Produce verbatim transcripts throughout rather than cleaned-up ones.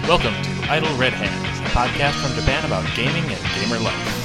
Welcome to Idle Red Hands, a podcast from Japan about gaming and gamer life.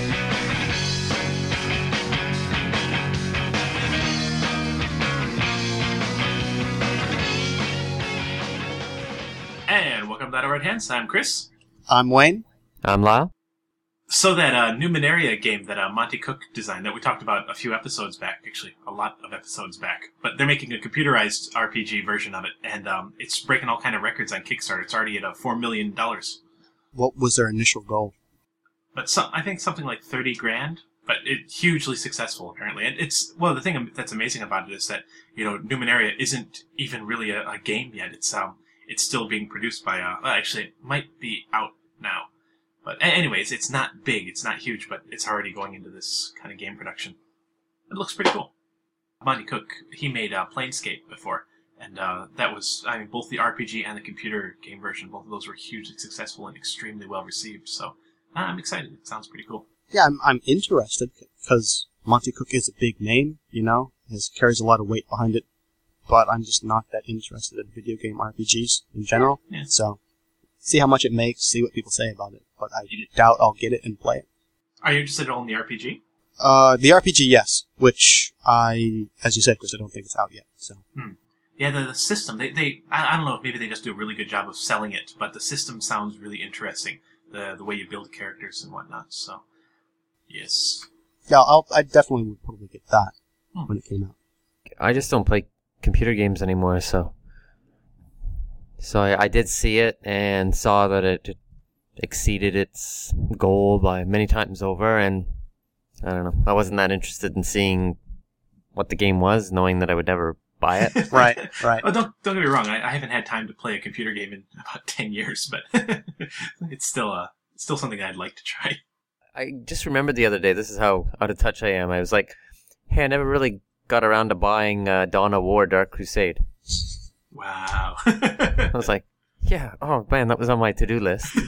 And welcome to Idle Red Hands. I'm Chris. I'm Wayne. I'm Lyle. So that uh, Numenaria game that uh, Monty Cook designed that we talked about a few episodes back, actually a lot of episodes back, but they're making a computerized R P G version of it, and um, it's breaking all kind of records on Kickstarter. It's already at uh, four million dollars. What was their initial goal? But some, I think something like thirty grand, but it's hugely successful apparently. And it's, well, the thing that's amazing about it is that, you know, Numenaria isn't even really a, a game yet. It's um, it's still being produced by, uh, well, actually it might be out now. But anyways, it's not big, it's not huge, but it's already going into this kind of game production. It looks pretty cool. Monty Cook, he made uh, Planescape before, and uh, that was, I mean, both the R P G and the computer game version, both of those were hugely successful and extremely well received, so uh, I'm excited. It sounds pretty cool. Yeah, I'm, I'm interested, because Monty Cook is a big name, you know, has carries a lot of weight behind it, but I'm just not that interested in video game R P Gs in general, yeah. So see how much it makes, see what people say about it, but I doubt I'll get it and play it. Are you interested at all in the R P G? Uh, the R P G, yes, which I, as you said, Chris, I don't think it's out yet, so. Hmm. Yeah, the, the system, they, they I, I don't know if maybe they just do a really good job of selling it, but the system sounds really interesting, the the way you build characters and whatnot, so, yes. Yeah, I'll, I definitely would probably get that hmm. when it came out. I just don't play computer games anymore, so... So I, I did see it and saw that it, it exceeded its goal by many times over, and I don't know. I wasn't that interested in seeing what the game was, knowing that I would never buy it. Right, right. Oh, don't don't get me wrong. I, I haven't had time to play a computer game in about ten years, but it's still uh it's still something I'd like to try. I just remembered the other day. This is how out of touch I am. I was like, "Hey, I never really got around to buying uh, Dawn of War: Dark Crusade." Wow. I was like, yeah, oh man, that was on my to-do list.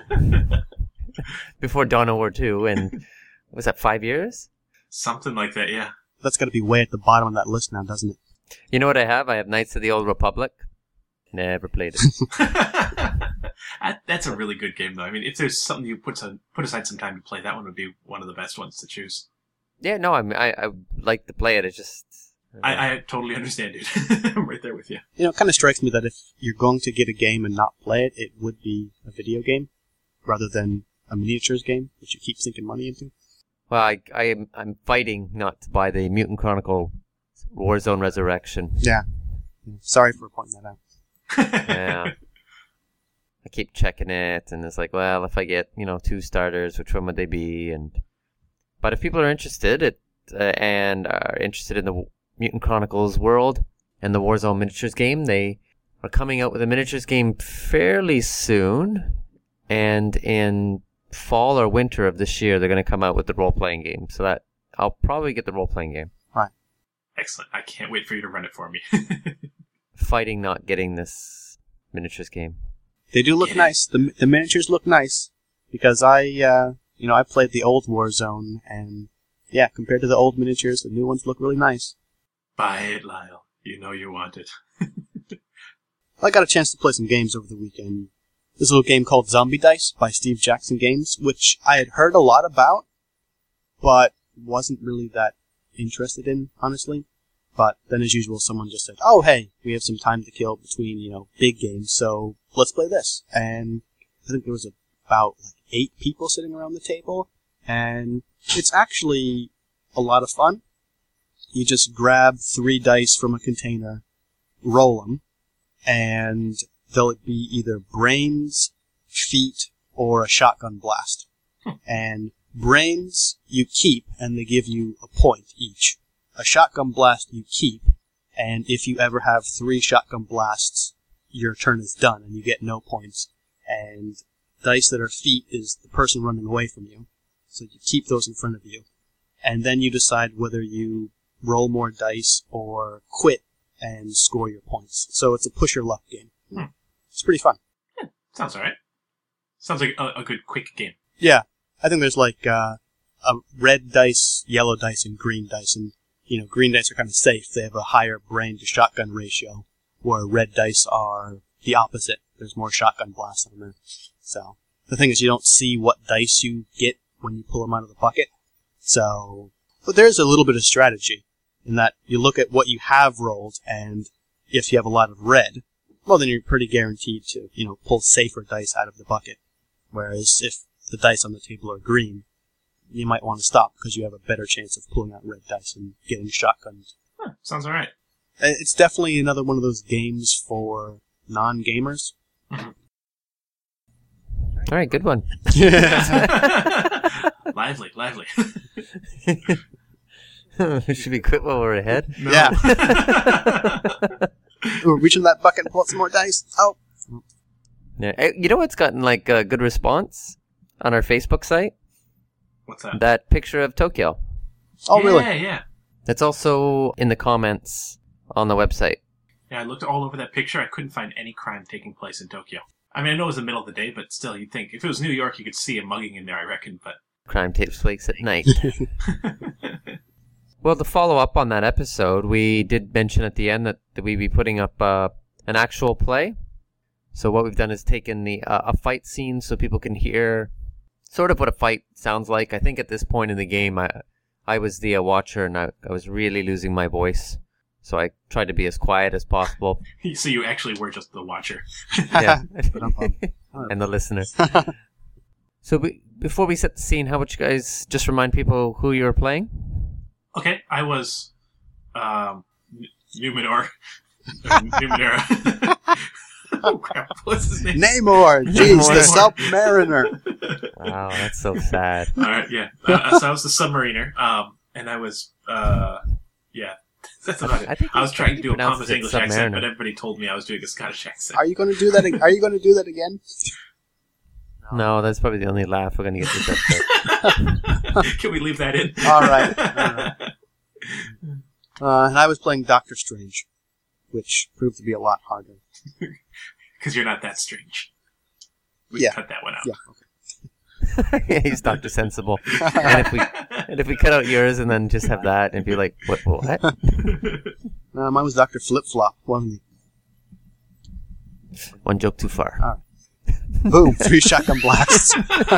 Before Dawn of War two, and was that five years? Something like that, yeah. That's gotta be way at the bottom of that list now, doesn't it? You know what I have? I have Knights of the Old Republic. Never played it. that, that's a really good game, though. I mean, if there's something you put, to, put aside some time to play, that one would be one of the best ones to choose. Yeah, no, I mean, I, I like to play it. It's just... I, I totally understand, dude. I'm right there with you. You know, it kind of strikes me that if you're going to get a game and not play it, it would be a video game rather than a miniatures game, which you keep sinking money into. Well, I, I am, I'm fighting not to buy the Mutant Chronicle Warzone Resurrection. Yeah. Sorry for pointing that out. Yeah. I keep checking it, and it's like, well, if I get, you know, two starters, which one would they be? And But if people are interested it, uh, and are interested in the Mutant Chronicles world and the Warzone miniatures game, they are coming out with a miniatures game fairly soon, and in fall or winter of this year they're going to come out with the role-playing game, so that I'll probably get the role-playing game. Right. Excellent. I can't wait for you to run it for me. Fighting not getting this miniatures game. They do look nice. The the miniatures look nice, because I, uh, you know, I played the old Warzone, and yeah, compared to the old miniatures, the new ones look really nice. Buy it, Lyle. You know you want it. I got a chance to play some games over the weekend. There's a little game called Zombie Dice by Steve Jackson Games, which I had heard a lot about, but wasn't really that interested in, honestly. But then, as usual, someone just said, oh, hey, we have some time to kill between, you know, big games, so let's play this. And I think there was about, like, eight people sitting around the table, and it's actually a lot of fun. You just grab three dice from a container, roll them, and they'll be either brains, feet, or a shotgun blast. Hmm. And brains you keep, and they give you a point each. A shotgun blast you keep, and if you ever have three shotgun blasts, your turn is done, and you get no points. And dice that are feet is the person running away from you, so you keep those in front of you. And then you decide whether you roll more dice or quit and score your points. So it's a push your luck game. Hmm. It's pretty fun. Yeah, sounds alright. Sounds like a, a good, quick game. Yeah. I think there's like uh, a red dice, yellow dice, and green dice. And, you know, green dice are kind of safe. They have a higher brain to shotgun ratio, where red dice are the opposite. There's more shotgun blasts on there. So the thing is, you don't see what dice you get when you pull them out of the bucket. So, but there's a little bit of strategy in that you look at what you have rolled, and if you have a lot of red, well, then you're pretty guaranteed to, you know, pull safer dice out of the bucket. Whereas if the dice on the table are green, you might want to stop because you have a better chance of pulling out red dice and getting shotgunned. Huh, sounds alright. It's definitely another one of those games for non-gamers. Mm-hmm. All right, good one. lively, lively. Should we quit while we're ahead? No. Yeah. Ooh, reach in that bucket and pull out some more dice. Oh. Yeah. Eh, you know what's gotten like a good response on our Facebook site? What's that? That picture of Tokyo. Oh, yeah, really? Yeah, yeah. It's also in the comments on the website. Yeah, I looked all over that picture. I couldn't find any crime taking place in Tokyo. I mean, I know it was the middle of the day, but still, you'd think if it was New York, you could see a mugging in there, I reckon, but... Crime takes place at night. Well, to follow up on that episode, we did mention at the end that, that we'd be putting up uh, an actual play. So what we've done is taken the uh, a fight scene so people can hear sort of what a fight sounds like. I think at this point in the game, I I was the uh, watcher and I, I was really losing my voice. So I tried to be as quiet as possible. So you actually were just the watcher. Yeah. And the listener. So we, before we set the scene, how about you guys just remind people who you're playing? Okay, I was um, N- Numenor. Numenera. Oh, crap. What's his name? Namor! Jeez, Namor. the Submariner! Wow, that's so sad. All right, yeah. Uh, so I was the submariner, um, and I was, uh, yeah, that's about it. I think I was he- trying he to do a pronounces pompous it English accent, Submariner. but everybody told me I was doing a Scottish accent. Are you going to do that? ag- Are you going to do that again? No, that's probably the only laugh we're going to get this episode. Can we leave that in? All right. All right. Uh, and I was playing Doctor Strange, which proved to be a lot harder. Because you're not that strange. We Yeah. can cut that one out. Yeah. Yeah, he's Doctor Sensible. And if we and if we cut out yours and then just have that and be like, what? What? Uh, mine was Doctor Flip Flop, wasn't One joke too far. All he? Boom! Three shotgun blasts.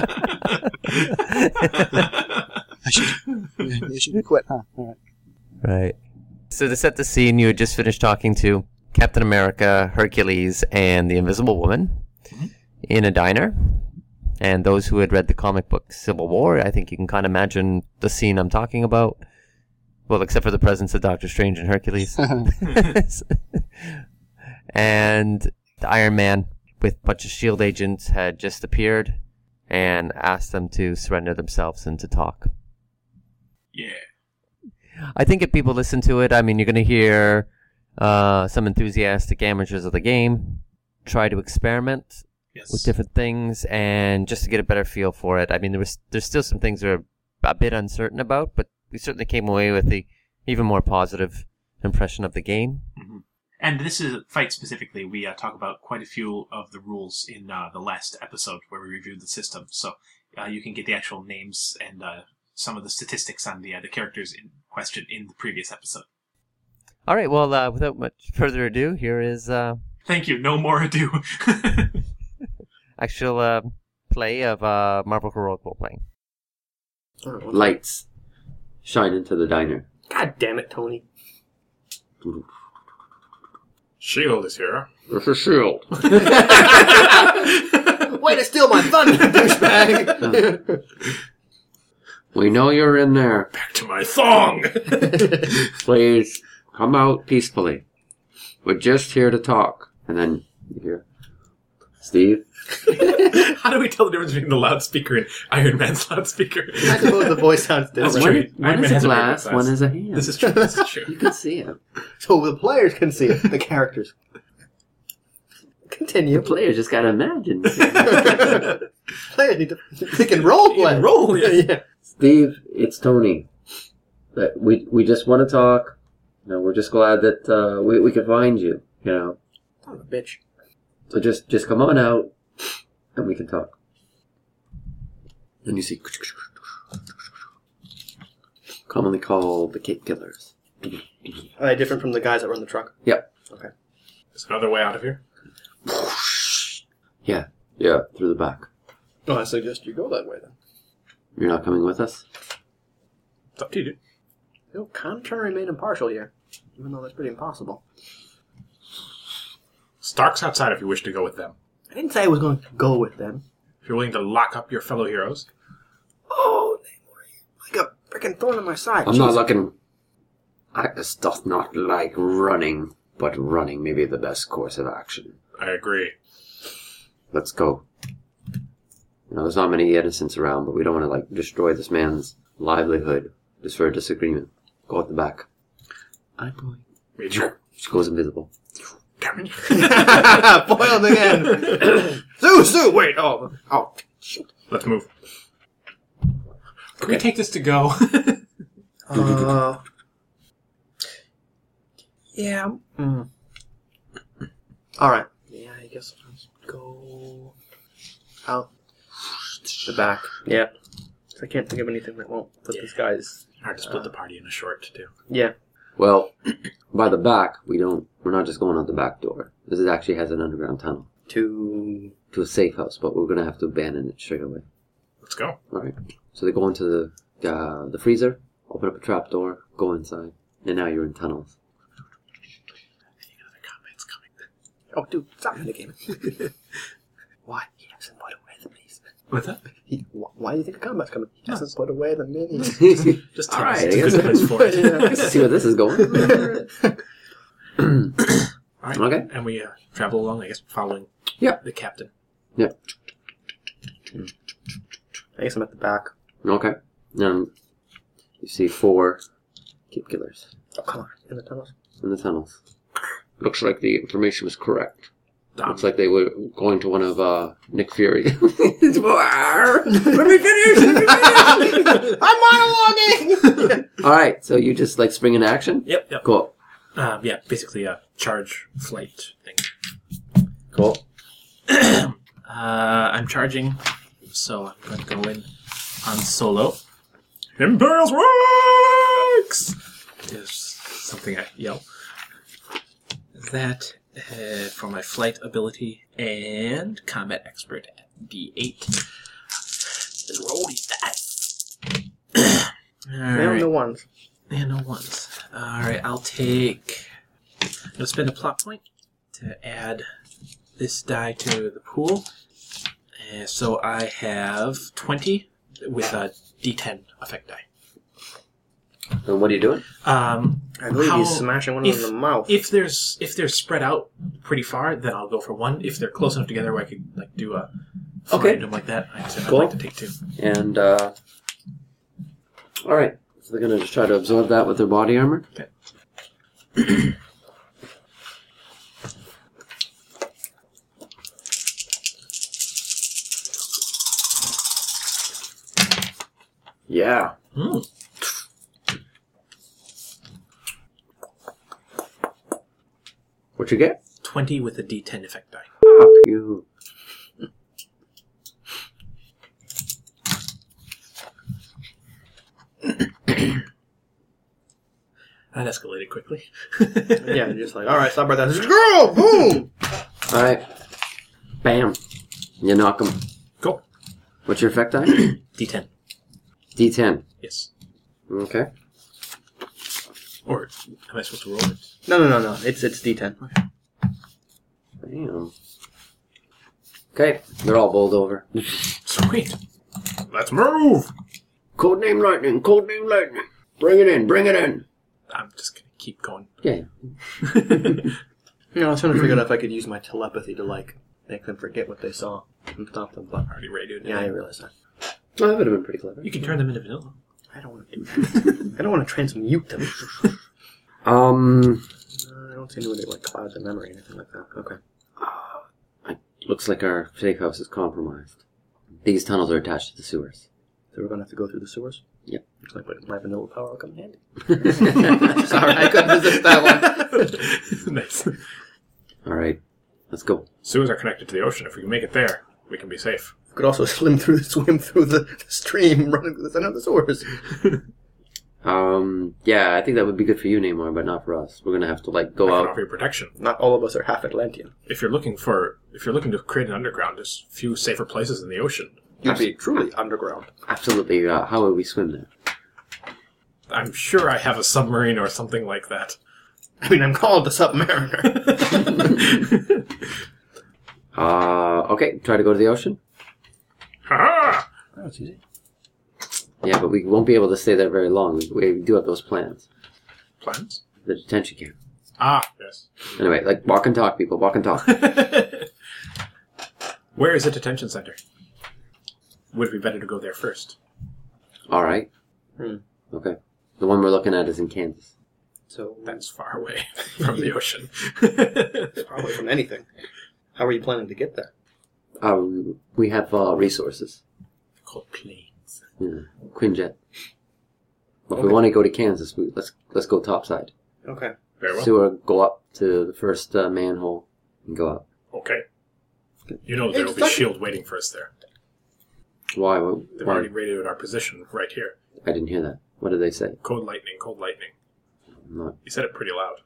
I should. I should quit, huh? All right. Right. So to set the scene, you had just finished talking to Captain America, Hercules, and the Invisible Woman Mhm. in a diner. And those who had read the comic book Civil War, I think you can kind of imagine the scene I'm talking about. Well, except for the presence of Doctor Strange and Hercules. And the Iron Man, with a bunch of S H I E L D agents, had just appeared and asked them to surrender themselves and to talk. Yeah. I think if people listen to it, I mean, you're going to hear uh, some enthusiastic amateurs of the game try to experiment Yes. with different things and just to get a better feel for it. I mean, there was there's still some things we're a bit uncertain about, but we certainly came away with the even more positive impression of the game. Mhm. And this is fight specifically. We uh, talk about quite a few of the rules in uh, the last episode where we reviewed the system, so uh, you can get the actual names and uh, some of the statistics on the uh, the characters in question in the previous episode. All right, well, uh, without much further ado, here is uh, Thank you. No more ado. actual uh, play of uh, Marvel Heroic Role Playing. Lights shine into the diner. God damn it, Tony. Shield is here. This is S H I E L D. Way to steal my thunder, douchebag! We know you're in there. Back to my thong! Please come out peacefully. We're just here to talk. And then you hear, Steve? How do we tell the difference between the loudspeaker and Iron Man's loudspeaker? I suppose the voice sounds That's different. true. One, Iron one Man is has a a very glass, good one size. is a hand. This is true. This is true. You can see it. So the players can see it, the characters. Continue. The player just gotta imagine. Players need to. They can role You play. can roll, yeah. yeah. Steve, it's Tony. That we we just want to talk. You know, we're just glad that uh, we we could find you. You know, Son of a bitch. so just just come on out, and we can talk. And you see, commonly called the Cape Killers. Are they different from the guys that run the truck? Yep. There's another way out of here. Yeah, yeah, through the back. No, I suggest you go that way then. You're not coming with us? It's up to you, dude. You know, contrary made impartial here. Even though that's pretty impossible. Stark's outside if you wish to go with them. I didn't say I was going to go with them. If you're willing to lock up your fellow heroes. Oh, they were like a freaking thorn in my side. I'm Jeez. not looking... Agnes doth not like running, but running may be the best course of action. I agree. Let's go. You know, there's not many innocents around, but we don't want to, like, destroy this man's livelihood just for a disagreement. Go at the back. I'm going. She goes invisible. Damn it. Foiled again. Sue, Sue, wait. Oh, oh, shoot. Let's move. Can we take this to go? Uh, yeah. Mm. All right. Yeah, I guess I'll just go out the back. Yeah. I can't think of anything that won't put Yeah. these guys. Hard to split the party in a short, too. Yeah. Well, by the back, we don't... We're not just going out the back door. This is actually has an underground tunnel To. to a safe house, but we're going to have to abandon it straight away. Let's go. All right. So they go into the uh, the freezer, open up a trap door, go inside, and now you're in tunnels. Another combat's coming. Oh, dude, stop the game. Why? He hasn't put away the minis. What's that? He, wh- why do you think a combat's coming? He hasn't put away the minis. Just All tell us right, it's I a guess- good place for it. Yeah. Let's see where this is going. All right. Okay. And we uh, travel along, I guess, following Yep. the captain. Yep. I guess I'm at the back. Okay. Um, you see four keep killers Oh, come on. In the tunnels. in the tunnels. Looks like the information was correct. Um, Looks like they were going to one of uh, Nick Fury. Let me finish! Let me finish! I'm monologuing! Alright, so you just like spring into action? Yep, yep. Cool. Um, yeah, basically a charge flight thing. Cool. Uh, I'm charging, so I'm going to go in on solo. Imperial Works is something I yell. That uh, for my flight ability and combat expert at D eight. Let's roll these dice. And Alright. the ones. And no ones. Alright, I'll take... I'm going to spend a plot point to add this die to the pool. Uh, so I have twenty with a D ten effect die. And what are you doing? Um, I believe how- he's smashing one if- in the mouth. if there's if they're spread out pretty far, then I'll go for one. If they're close enough together where I could like do a Okay. random like that, I said Cool. I'd like to take two. And, uh... Alright, so they're gonna just try to absorb that with their body armor? Okay. Yeah. Hmm. What you get? Twenty with a D ten effect die. Up you. That escalated quickly. Yeah, just like, alright, stop right there. Girl! Boom! Alright. Bam. You knock him. Cool. What's your effect die? D ten. D ten. Yes. Okay. Or am I supposed to roll it? No, no, no, no. It's it's D ten. Damn. Okay, they're all bowled over. Sweet. Let's move. Codename Lightning, Codename Lightning. Bring it in, bring it in. I'm just gonna keep going. Yeah. You know, I was trying to figure out if I could use my telepathy to, like, make them forget what they saw and stop them, but... Already radioed. Yeah, I realize that. Oh, that would have been pretty clever. You can turn them into vanilla. I don't want to do that. I don't want to transmute them. Um, Uh, I don't see anybody, like, clouds of memory or anything like that. Okay. looks like our safe house is compromised. These tunnels are attached to the sewers. So we're going to have to go through the sewers? Yep. Looks like my vanilla power will come in handy. Sorry, I couldn't resist that one. Nice. Alright, let's go. Sewers are connected to the ocean. If we can make it there, we can be safe. Could also swim through swim through the, the stream running through the center of the sewers. Um, yeah, I think that would be good for you, Namor, but not for us. We're gonna have to like I go can out. offer you protection. Not all of us are half Atlantean. If you're looking for, if you're looking to create an underground, there's few safer places in the ocean. You'd be truly underground. Absolutely. Uh, how would we swim there? I'm sure I have a submarine or something like that. I mean, I'm called the Submariner. Uh, okay. Try to go to the ocean. Ha! Oh, it's easy. Yeah, but we won't be able to stay there very long. We, we do have those plans. Plans? The detention camp. Ah, yes. Anyway, like walk and talk, people. Walk and talk. Where is the detention center? Would it be better to go there first? All right. Hmm. Okay. The one we're looking at is in Kansas. So That's far away from the ocean. probably from anything. How are you planning to get there? Um, we have uh, resources. Called planes. Yeah. Quinjet. But if Okay. we want to go to Kansas, we, let's let's go topside. Okay. Very well. Sewer, go up to the first uh, manhole and go up. Okay. You know there will be It's shield waiting for us there. Why? Why? They've why? already radioed our position right here. I didn't hear that. What did they say? Code lightning, code lightning. I'm not. You said it pretty loud.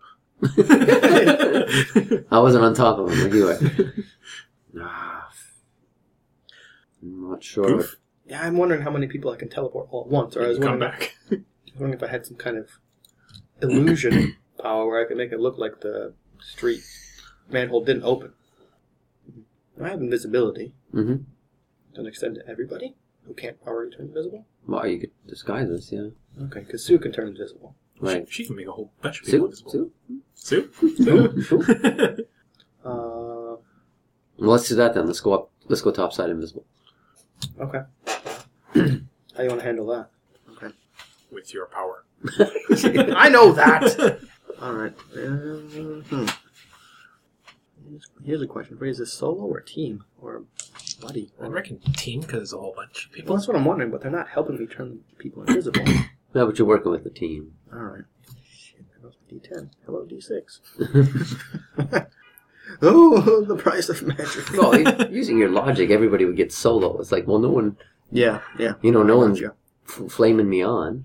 I wasn't on top of him. Where you were. Ah, I'm not sure. Poof. Yeah, I'm wondering how many people I can teleport all at once. Or I was Come wondering, back. I was wondering if I had some kind of illusion power where I could make it look like the street manhole didn't open. I have invisibility. Mm-hmm. Doesn't extend to everybody who can't already turn invisible. Well, you could disguise us, yeah. Okay, because Sue can turn invisible. Right. She, she can make a whole bunch of people Sue? invisible. Sue? Sue? Sue? Uh, Well, let's do that then. Let's go up. Let's go topside invisible. okay. How do you want to handle that? Okay. With your power. I know that! Alright. Um, hmm. Here's- Here's a question for you. Is this solo or team? Or buddy? I Or... reckon team, because there's a whole bunch of Well, people. that's what I'm wondering, but they're not helping me turn people invisible. No, but you're working with the team. Alright. Shit, there goes D ten. Hello, D six. Oh, the price of magic. Well, using your logic, everybody would get solo. It's like, well, no one, Yeah, yeah. you know, no I one's got f- flaming me on.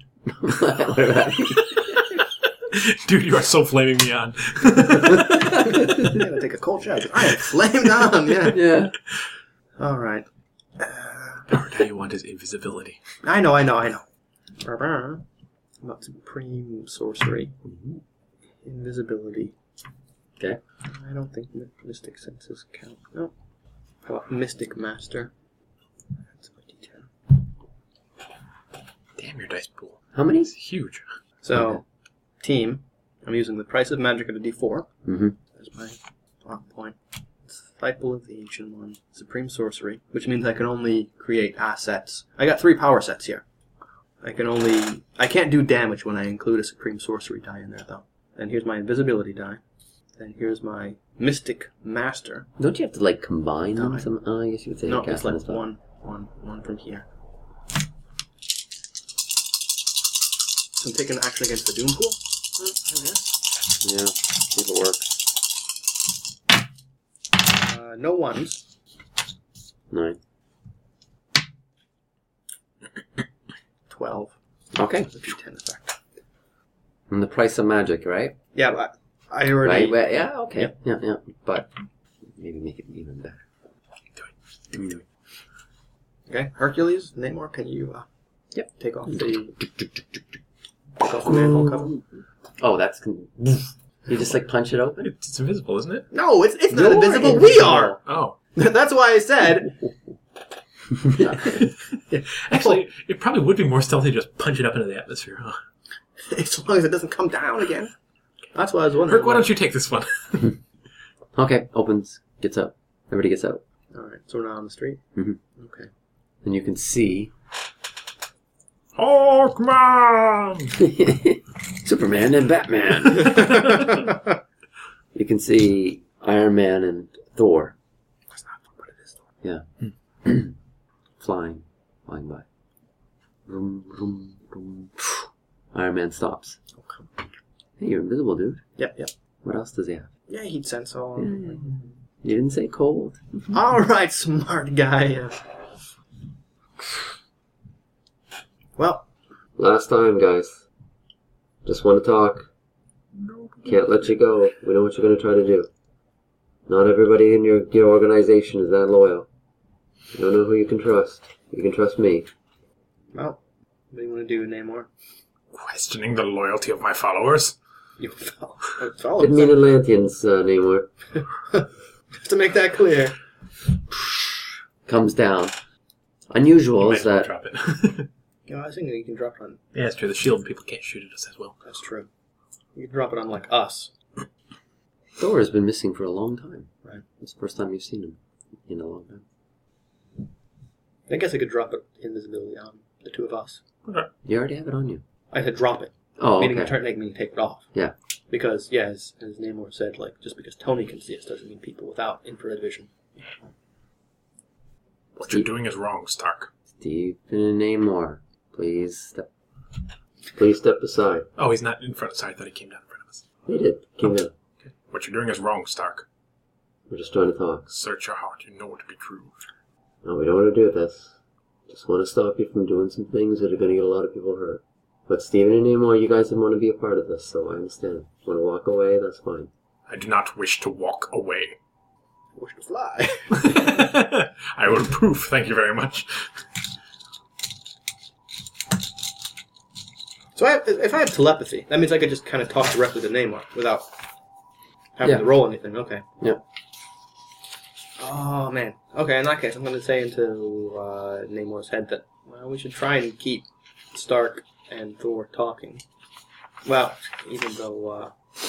Dude, you are so flaming me on. you. I'm gonna take a cold shower. I am flamed on, yeah. Yeah. Alright. Power all you want is invisibility. I know, I know, I know. About supreme sorcery. Invisibility. Okay. I don't think my- mystic senses count. No. How about mystic master? That's a D ten. Damn, your dice pool. How many? It's huge. So, Okay. team. I'm using the price of magic at a D four. Mm-hmm. That's my plot point. Disciple of the Ancient One. Supreme Sorcery. Which means I can only create assets. I got three power sets here. I can only... I can't do damage when I include a Supreme Sorcery die in there, though. And here's my invisibility die. And here's my Mystic Master. Don't you have to, like, combine them? No, I- Some, oh, I guess you would say No, cast it's on like the spot. one, one, one from here. So I'm taking action against the Doom Pool? Hmm, I guess. Yeah, people work. Uh, no ones. Nine. twelve. Okay. The D ten effect. And the price of magic, right? Yeah, but I already... Right? Well, yeah, okay. Yep. Yeah, yeah. But maybe make it even better. Do it, do it. Okay, Hercules, Namor, can you uh, Yep. take off the take off the manhole cover? Oh, that's... Con- you just, like, punch it open? It's, it's invisible, isn't it? No, it's it's not You're invisible. We invisible. are. Oh. That's why I said. Actually, it probably would be more stealthy to just punch it up into the atmosphere, huh? As long as it doesn't come down again. That's what I was wondering. Herc, why don't you take this one? Okay, opens, gets up. Everybody gets out. All right, so we're not on the street. Mhm. Okay. And you can see Hawkman! Superman and Batman. You can see Iron Man and Thor. That's not what it is. Yeah. flying. Flying by. Vroom, vroom, vroom. Iron Man stops. Okay. Hey, you're invisible, dude. Yep, yep. What else does he have? Yeah, heat sense all. You didn't say cold. All right, smart guy. Yeah. Well, Last time, guys. Just want to talk. Can't let you go. We know what you're going to try to do. Not everybody in your, your organization is that loyal. You don't know who you can trust. You can trust me. Well, what do you want to do, Namor? Questioning the loyalty of my followers? You follow. follow Didn't mean Atlanteans, uh, Namor. Just to make that clear. Comes down. Unusual You is might that... drop it. Yeah, I was thinking you can drop it on... Yeah, it's true. The shield people can't shoot at us as well. That's true. You can drop it on, like, us. Thor has been missing for a long time. Right. It's the first time you've seen him in a long time. I guess I could drop it invisibility on the two of us. Okay. You already have it on you. I said drop it. Oh, Meaning okay. turn make me take it off. Yeah. Because, yeah, as, as Namor said, like, just because Tony can see us doesn't mean people without infrared vision. What you're doing is wrong, Stark. Stephen Namor, please step... Please step aside. Oh, he's not in front. Sorry, I thought he came down in front of us. He did. King down. Okay. What you're doing is wrong, Stark. We're just trying to talk. Search your heart. You know it to be true. No, we don't want to do this. Just want to stop you from doing some things that are going to get a lot of people hurt. But Stephen and Namor, you guys didn't want to be a part of this, so I understand. Want to walk away? That's fine. I do not wish to walk away. I wish to fly. I will proof. Thank you very much. So I have, if I have telepathy, that means I could just kind of talk directly to Namor without having Yeah. to roll anything. Okay. Yep. Oh, man. Okay, in that case, I'm going to say into uh, Namor's head that, well, we should try and keep Stark and Thor talking. Well, even though uh,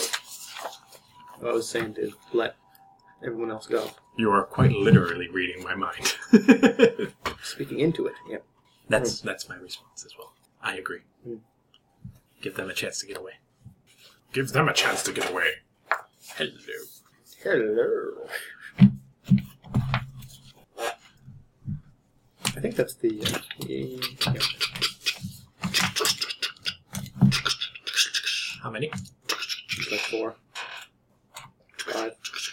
I was saying to let everyone else go. You are quite literally reading my mind. Speaking into it, yeah. That's that's my response as well. I agree. Hmm. Give them a chance to get away. Give them a chance to get away. Hello. Hello. I think that's the... Uh, yeah. How many? It's like four. Five.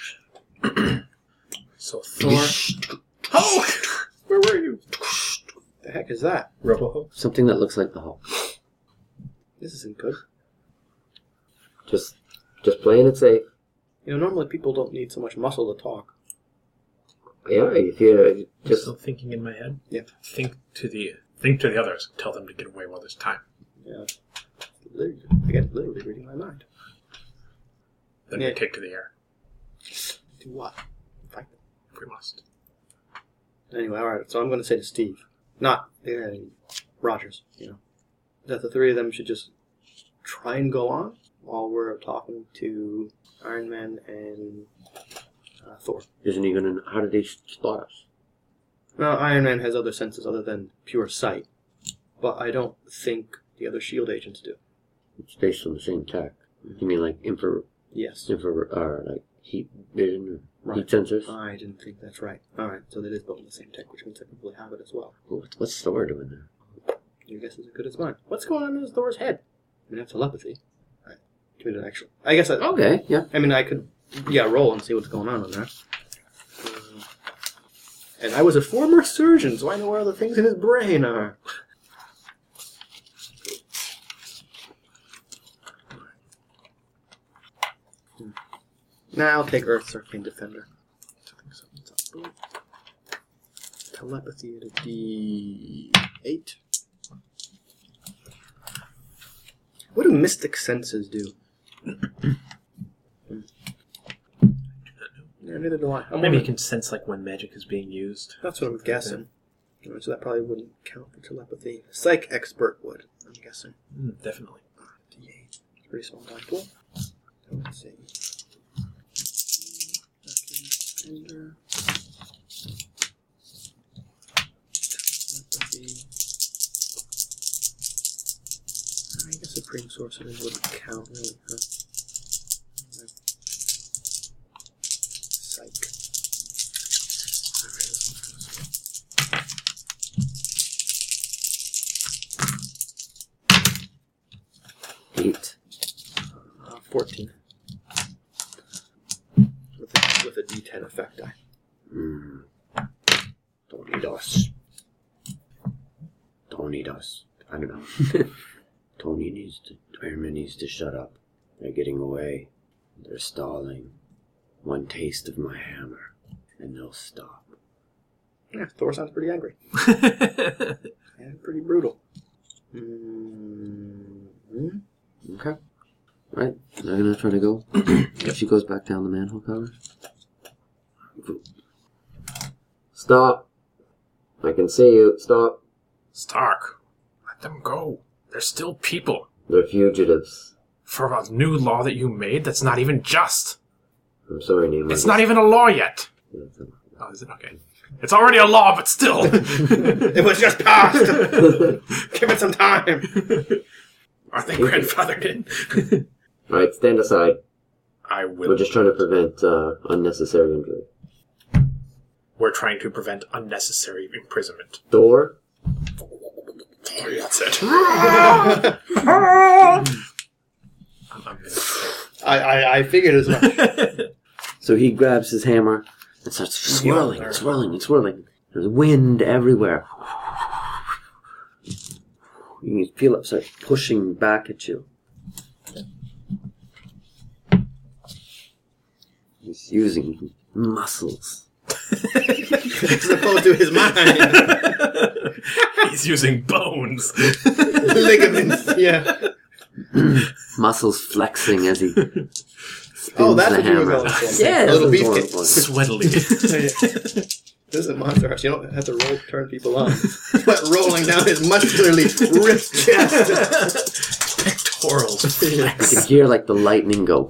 So Thor. Oh! Where were you? The heck is that? Robo. Something that looks like the Hulk. This isn't good. Just, just playing it safe. You know, normally people don't need so much muscle to talk. Yeah, if you Just just... still thinking in my head. Yep. Think to the think to the others. Tell them to get away while there's time. Yeah. Literally, again, literally reading my mind. Then Yeah. we take to the air Do what? Fight them. if we must. Anyway, alright, so I'm going to say to Steve, not uh, Rogers, you know, that the three of them should just try and go on while we're talking to Iron Man and uh, Thor. Isn't he gonna... How did he spot us? Now, Iron Man has other senses other than pure sight, but I don't think the other S H I E L D agents do. It's based on the same tech. You mean like infra... Yes. infra... or like heat vision or Right. heat sensors? I didn't think that's right. Alright, so that is built in the same tech, which means I probably have it as well. What- What's Thor doing there? Your guess is as good as mine. What's going on in Thor's head? I mean, I have telepathy. Alright, give me an actual. I guess I, Okay, yeah. I mean, I could, yeah, roll and see what's going on in there. Um, and I was a former surgeon, so I know where all the things in his brain are. Hmm. Nah, I'll take Earth Circling Defender. Telepathy at a D eight. What do mystic senses do? Yeah, neither do I. I'm Maybe wondering- you can sense like when magic is being used. That's what I'm guessing. So that probably wouldn't count for telepathy. Psych expert would, I'm guessing. Mm, definitely. D eight. Pretty small die pool. Let's see. Defender. Telepathy. I guess Supreme Sorcery wouldn't count, really, huh? Psych. Alright, this one's gonna Eight. Uh, fourteen. With a, with a D ten effect die. Hmm. Don't need us. Don't need us. I don't know. Tony needs to, Airman needs to shut up. They're getting away. They're stalling. One taste of my hammer, and they'll stop. Yeah, Thor sounds pretty angry. And pretty brutal. Mm-hmm. Okay. Right. They're gonna try to go. She goes back down the manhole cover. Stop. I can see you. Stop. Stark, let them go. They're still people. They're fugitives. For a new law that you made that's not even just. I'm sorry, Nemo. It's not even a law yet. Oh, is it? Okay. It's already a law, but still. It was just passed. Give it some time. I think grandfather did. Alright, stand aside. I will. We're just trying to prevent uh, unnecessary injury. We're trying to prevent unnecessary imprisonment. Thor? Oh, that's it. I'm, I'm gonna... I, I, I figured as much. So he grabs his hammer and starts swirling and swirling and swirling. There's wind everywhere. You can feel it start pushing back at you. He's using muscles. As opposed to his mind. He's using bones. Ligaments, yeah. Muscles flexing as he spins Oh, that's the what you were hammer. going for. Yeah, A little that's beef what I'm cake. going for. Sweatily. This is a monster house. You don't have to roll, turn people on. But rolling down his muscularly ripped chest. Pectorals. You can hear like the lightning go.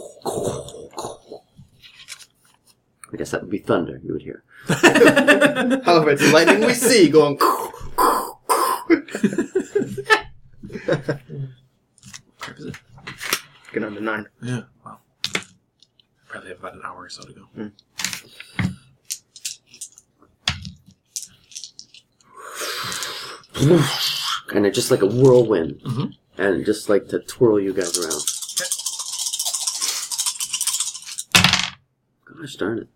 I guess that would be thunder you would hear. However, it's lightning we see going. Get on to nine. Yeah, well. Probably have about an hour or so to go. Mm. Kind of just like a whirlwind. Mm-hmm. And just like to twirl you guys around. Gosh darn it.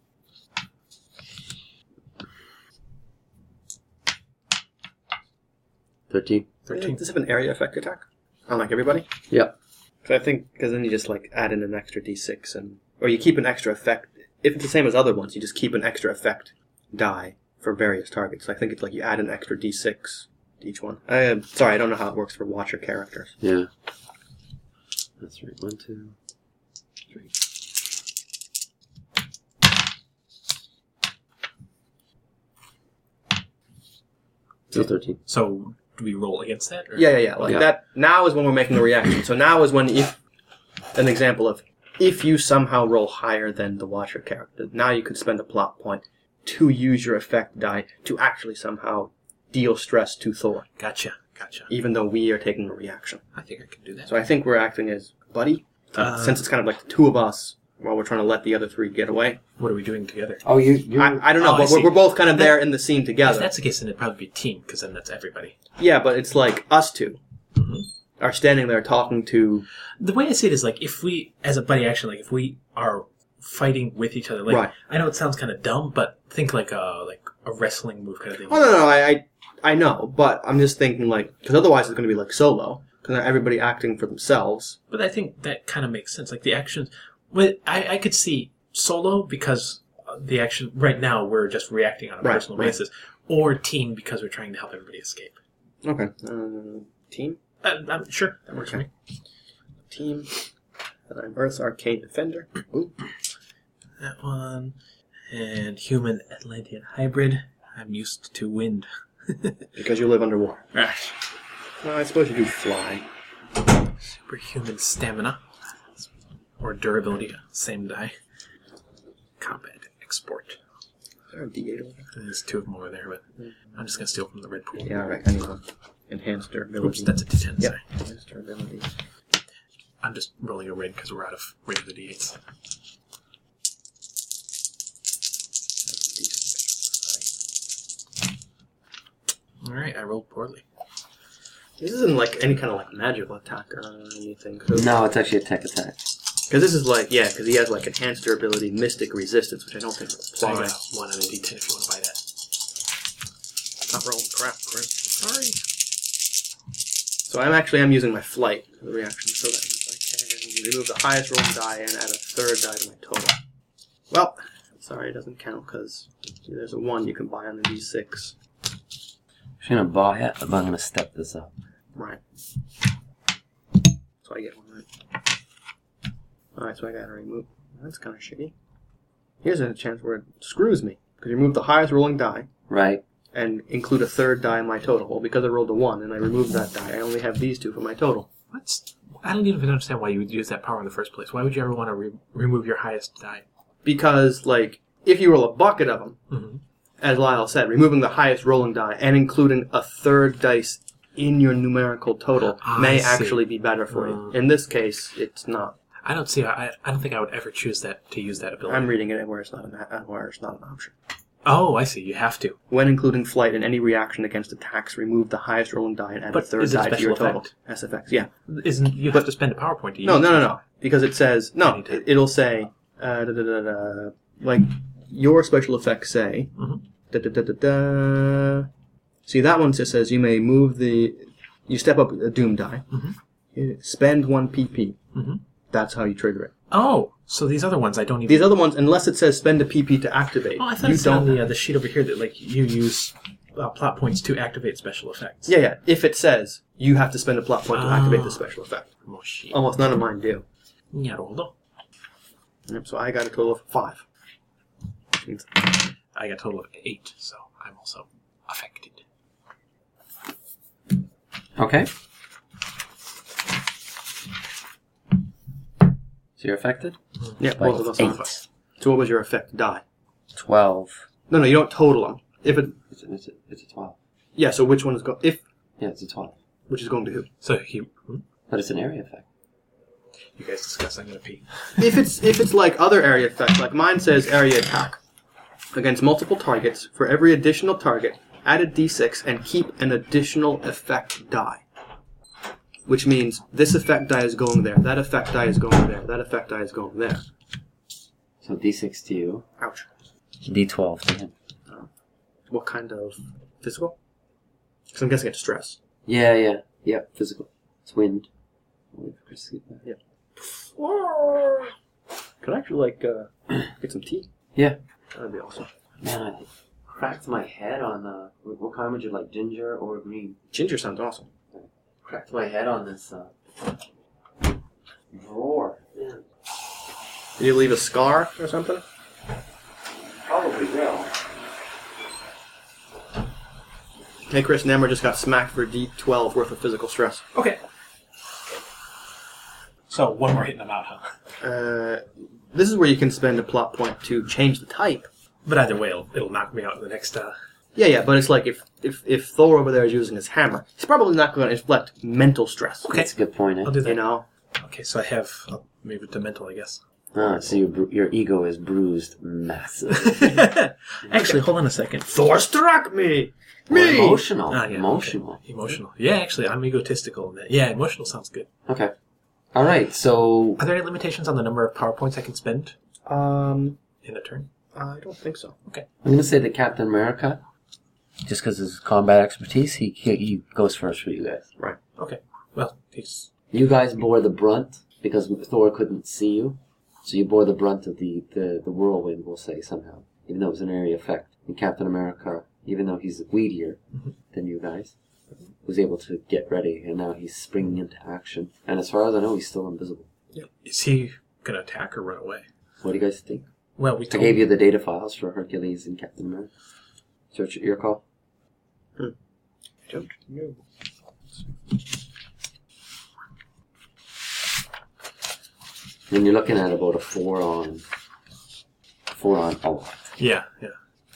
Thirteen. thirteen. Does this have an area effect attack? Unlike everybody? Yep. Because I think, because then you just like add in an extra d six, and or you keep an extra effect. If it's the same as other ones, you just keep an extra effect die for various targets. I think it's like you add an extra d six to each one. I am sorry, I don't know how it works for Watcher characters. Yeah. That's right. One, two, three. So thirteen. So, do we roll against that? Or? Yeah, yeah, yeah. Like Yeah. that. Now is when we're making a reaction. So now is when if an example of if you somehow roll higher than the Watcher character, now you could spend a plot point to use your effect die to actually somehow deal stress to Thor, Gotcha, gotcha. even though we are taking a reaction. I think I can do that. So I think we're acting as buddy, Uh, since it's kind of like the two of us while we're trying to let the other three get away. What are we doing together? Oh, you. you I, I don't know, Oh, I but see. we're, we're both kind of That- there in the scene If together. that's the case, then it'd probably be team, because then that's everybody. Yeah, but it's like us two Mhm. are standing there talking to... The way I see it is like if we, as a buddy action, like if we are fighting with each other, like Right. I know it sounds kind of dumb, but think like a like a wrestling move kind of thing. Oh, no, no, no, I, I, I know, but I'm just thinking, like, because otherwise it's going to be like solo, because everybody acting for themselves. But I think that kind of makes sense. Like the actions, well, I I could see solo because the action right now we're just reacting on a Right, personal right. basis, or team because we're trying to help everybody escape. Okay. Uh, team? Uh, I'm sure that works Okay. for me. Team. And I'm Earth's Arcane Defender. Ooh. That one. And human Atlantean hybrid. I'm used to wind. Because you live underwater. Right. Well, I suppose you do fly. Superhuman stamina. Or durability. Same die. Combat export. Is there a D eight over there? There's two of them over there, but I'm just going to steal from the red pool. Yeah, right. I need one. Enhanced durability. Oops, that's a D ten. Yep. Sorry. Enhanced durability. I'm just rolling a red because we're out of regular D eights. Alright, I rolled poorly. This isn't like any kind of like magical attack or anything. No, it's actually a tech attack. Because this is like, yeah, because he has like enhanced durability, mystic resistance, which I don't think So I got applies. one on a D ten if you want to buy that. Not rolling crap, Chris. Sorry. So I'm actually I'm using my flight for the reaction, so that means I can remove the highest rolling die and add a third die to my total. Well, sorry, it doesn't count because there's a one you can buy on the D six. I'm just gonna buy it, but I'm gonna step this up. Right. So I get one right. Alright, so I gotta remove. That's kind of shitty. Here's a chance where it screws me because you remove the highest rolling die. Right. And include a third die in my total. Well, because I rolled a one and I removed that die, I only have these two for my total. What's... I don't even understand why you would use that power in the first place. Why would you ever want to re- remove your highest die? Because, like, if you roll a bucket of them, Mm-hmm. as Lyle said, removing the highest rolling die and including a third dice in your numerical total I may see. actually be better for you. Mm. In this case, it's not. I don't see. I, I don't think I would ever choose that to use that ability. I'm reading it where it's not an, uh, where it's not an option. Oh, I see. You have to. When including flight in any reaction against attacks, remove the highest rolling die and add But a third is it a die to your special total. effect? S F X, yeah. Isn't you But- have to spend a PowerPoint to use No, it? no, no, no. Because it says no. Anytime. It, it'll say uh, da, da, da, da, like your special effects say. Mhm. Da, da, da, da, da. See, that one just says you may move the. You step up a doom die. Mhm. You spend one P P. Mhm. That's how you trigger it. Oh, so these other ones I don't even. These other ones, unless it says spend a P P to activate, Oh, I thought you it said on don't. the uh, the sheet over here that like you use uh, plot points to activate special effects. Yeah, yeah. If it says you have to spend a plot point to activate Ah. the special effect, Oh shit. almost none of mine do. Nyaroldo. Yep, so I got a total of five. Which means I got a total of eight, so I'm also affected. Okay. So you're affected? yeah, By both of us. eight. Are. So what was your effect die? Twelve. No, no, you don't total them. If it, It's a, it's a, it's a twelve. yeah. So which one is going? If Yeah, it's a twelve. which is going to who? So he, hmm? But it's an area effect. You guys discuss. I'm gonna pee. If it's if it's like other area effects, like mine says area attack against multiple targets. For every additional target, add a d six and keep an additional effect die. Which means this effect die is going there, that effect die is going there, that effect die is going there. So D six to you, Ouch. D twelve to him. What kind of physical? Because I'm guessing it's stress. Yeah, yeah, yeah. Physical. It's wind. Wait for Chris to get back. Yeah. Could I actually like uh, get some tea? Yeah. That'd be awesome. Man, I cracked my head on uh, what what kind would you like, ginger or green? Ginger sounds awesome. Cracked my head on this uh, drawer. Yeah. Did you leave a scar or something? Probably will. Hey, Chris, Nemmer just got smacked for D twelve worth of physical stress. Okay. So one more hitting them out, huh? Uh, this is where you can spend a plot point to change the type. But either way, it'll, it'll knock me out in the next. Uh, Yeah, yeah, but it's like if, if, if Thor over there is using his hammer, he's probably not going to inflict mental stress. Okay. That's a good point, eh? I'll do that. You know? Okay, so I have I'll move it to mental, I guess. Ah, so your bru- your ego is bruised massive. Actually, hold on a second. Thor struck me! Or Me! emotional. Ah, yeah, Emotional. okay. Emotional. Yeah, actually, I'm egotistical in that. Yeah, emotional sounds good. Okay. All right. So Are there any limitations on the number of PowerPoints I can spend Um, in a turn? I don't think so. Okay. I'm going to say that Captain America, just because of his combat expertise, he, he he goes first for you guys. Right. Okay. Well, he's... You guys bore the brunt because Thor couldn't see you, so you bore the brunt of the, the, the whirlwind, we'll say, somehow, even though it was an area effect. And Captain America, even though he's weedier Mhm. than you guys, was able to get ready, and now he's springing into action. And as far as I know, he's still invisible. Is he going to attack or run away? What do you guys think? Well, we I told gave you the data files for Hercules and Captain America. So it's your call. I don't know. And you're looking at about a four on, four on a lot. Yeah, yeah.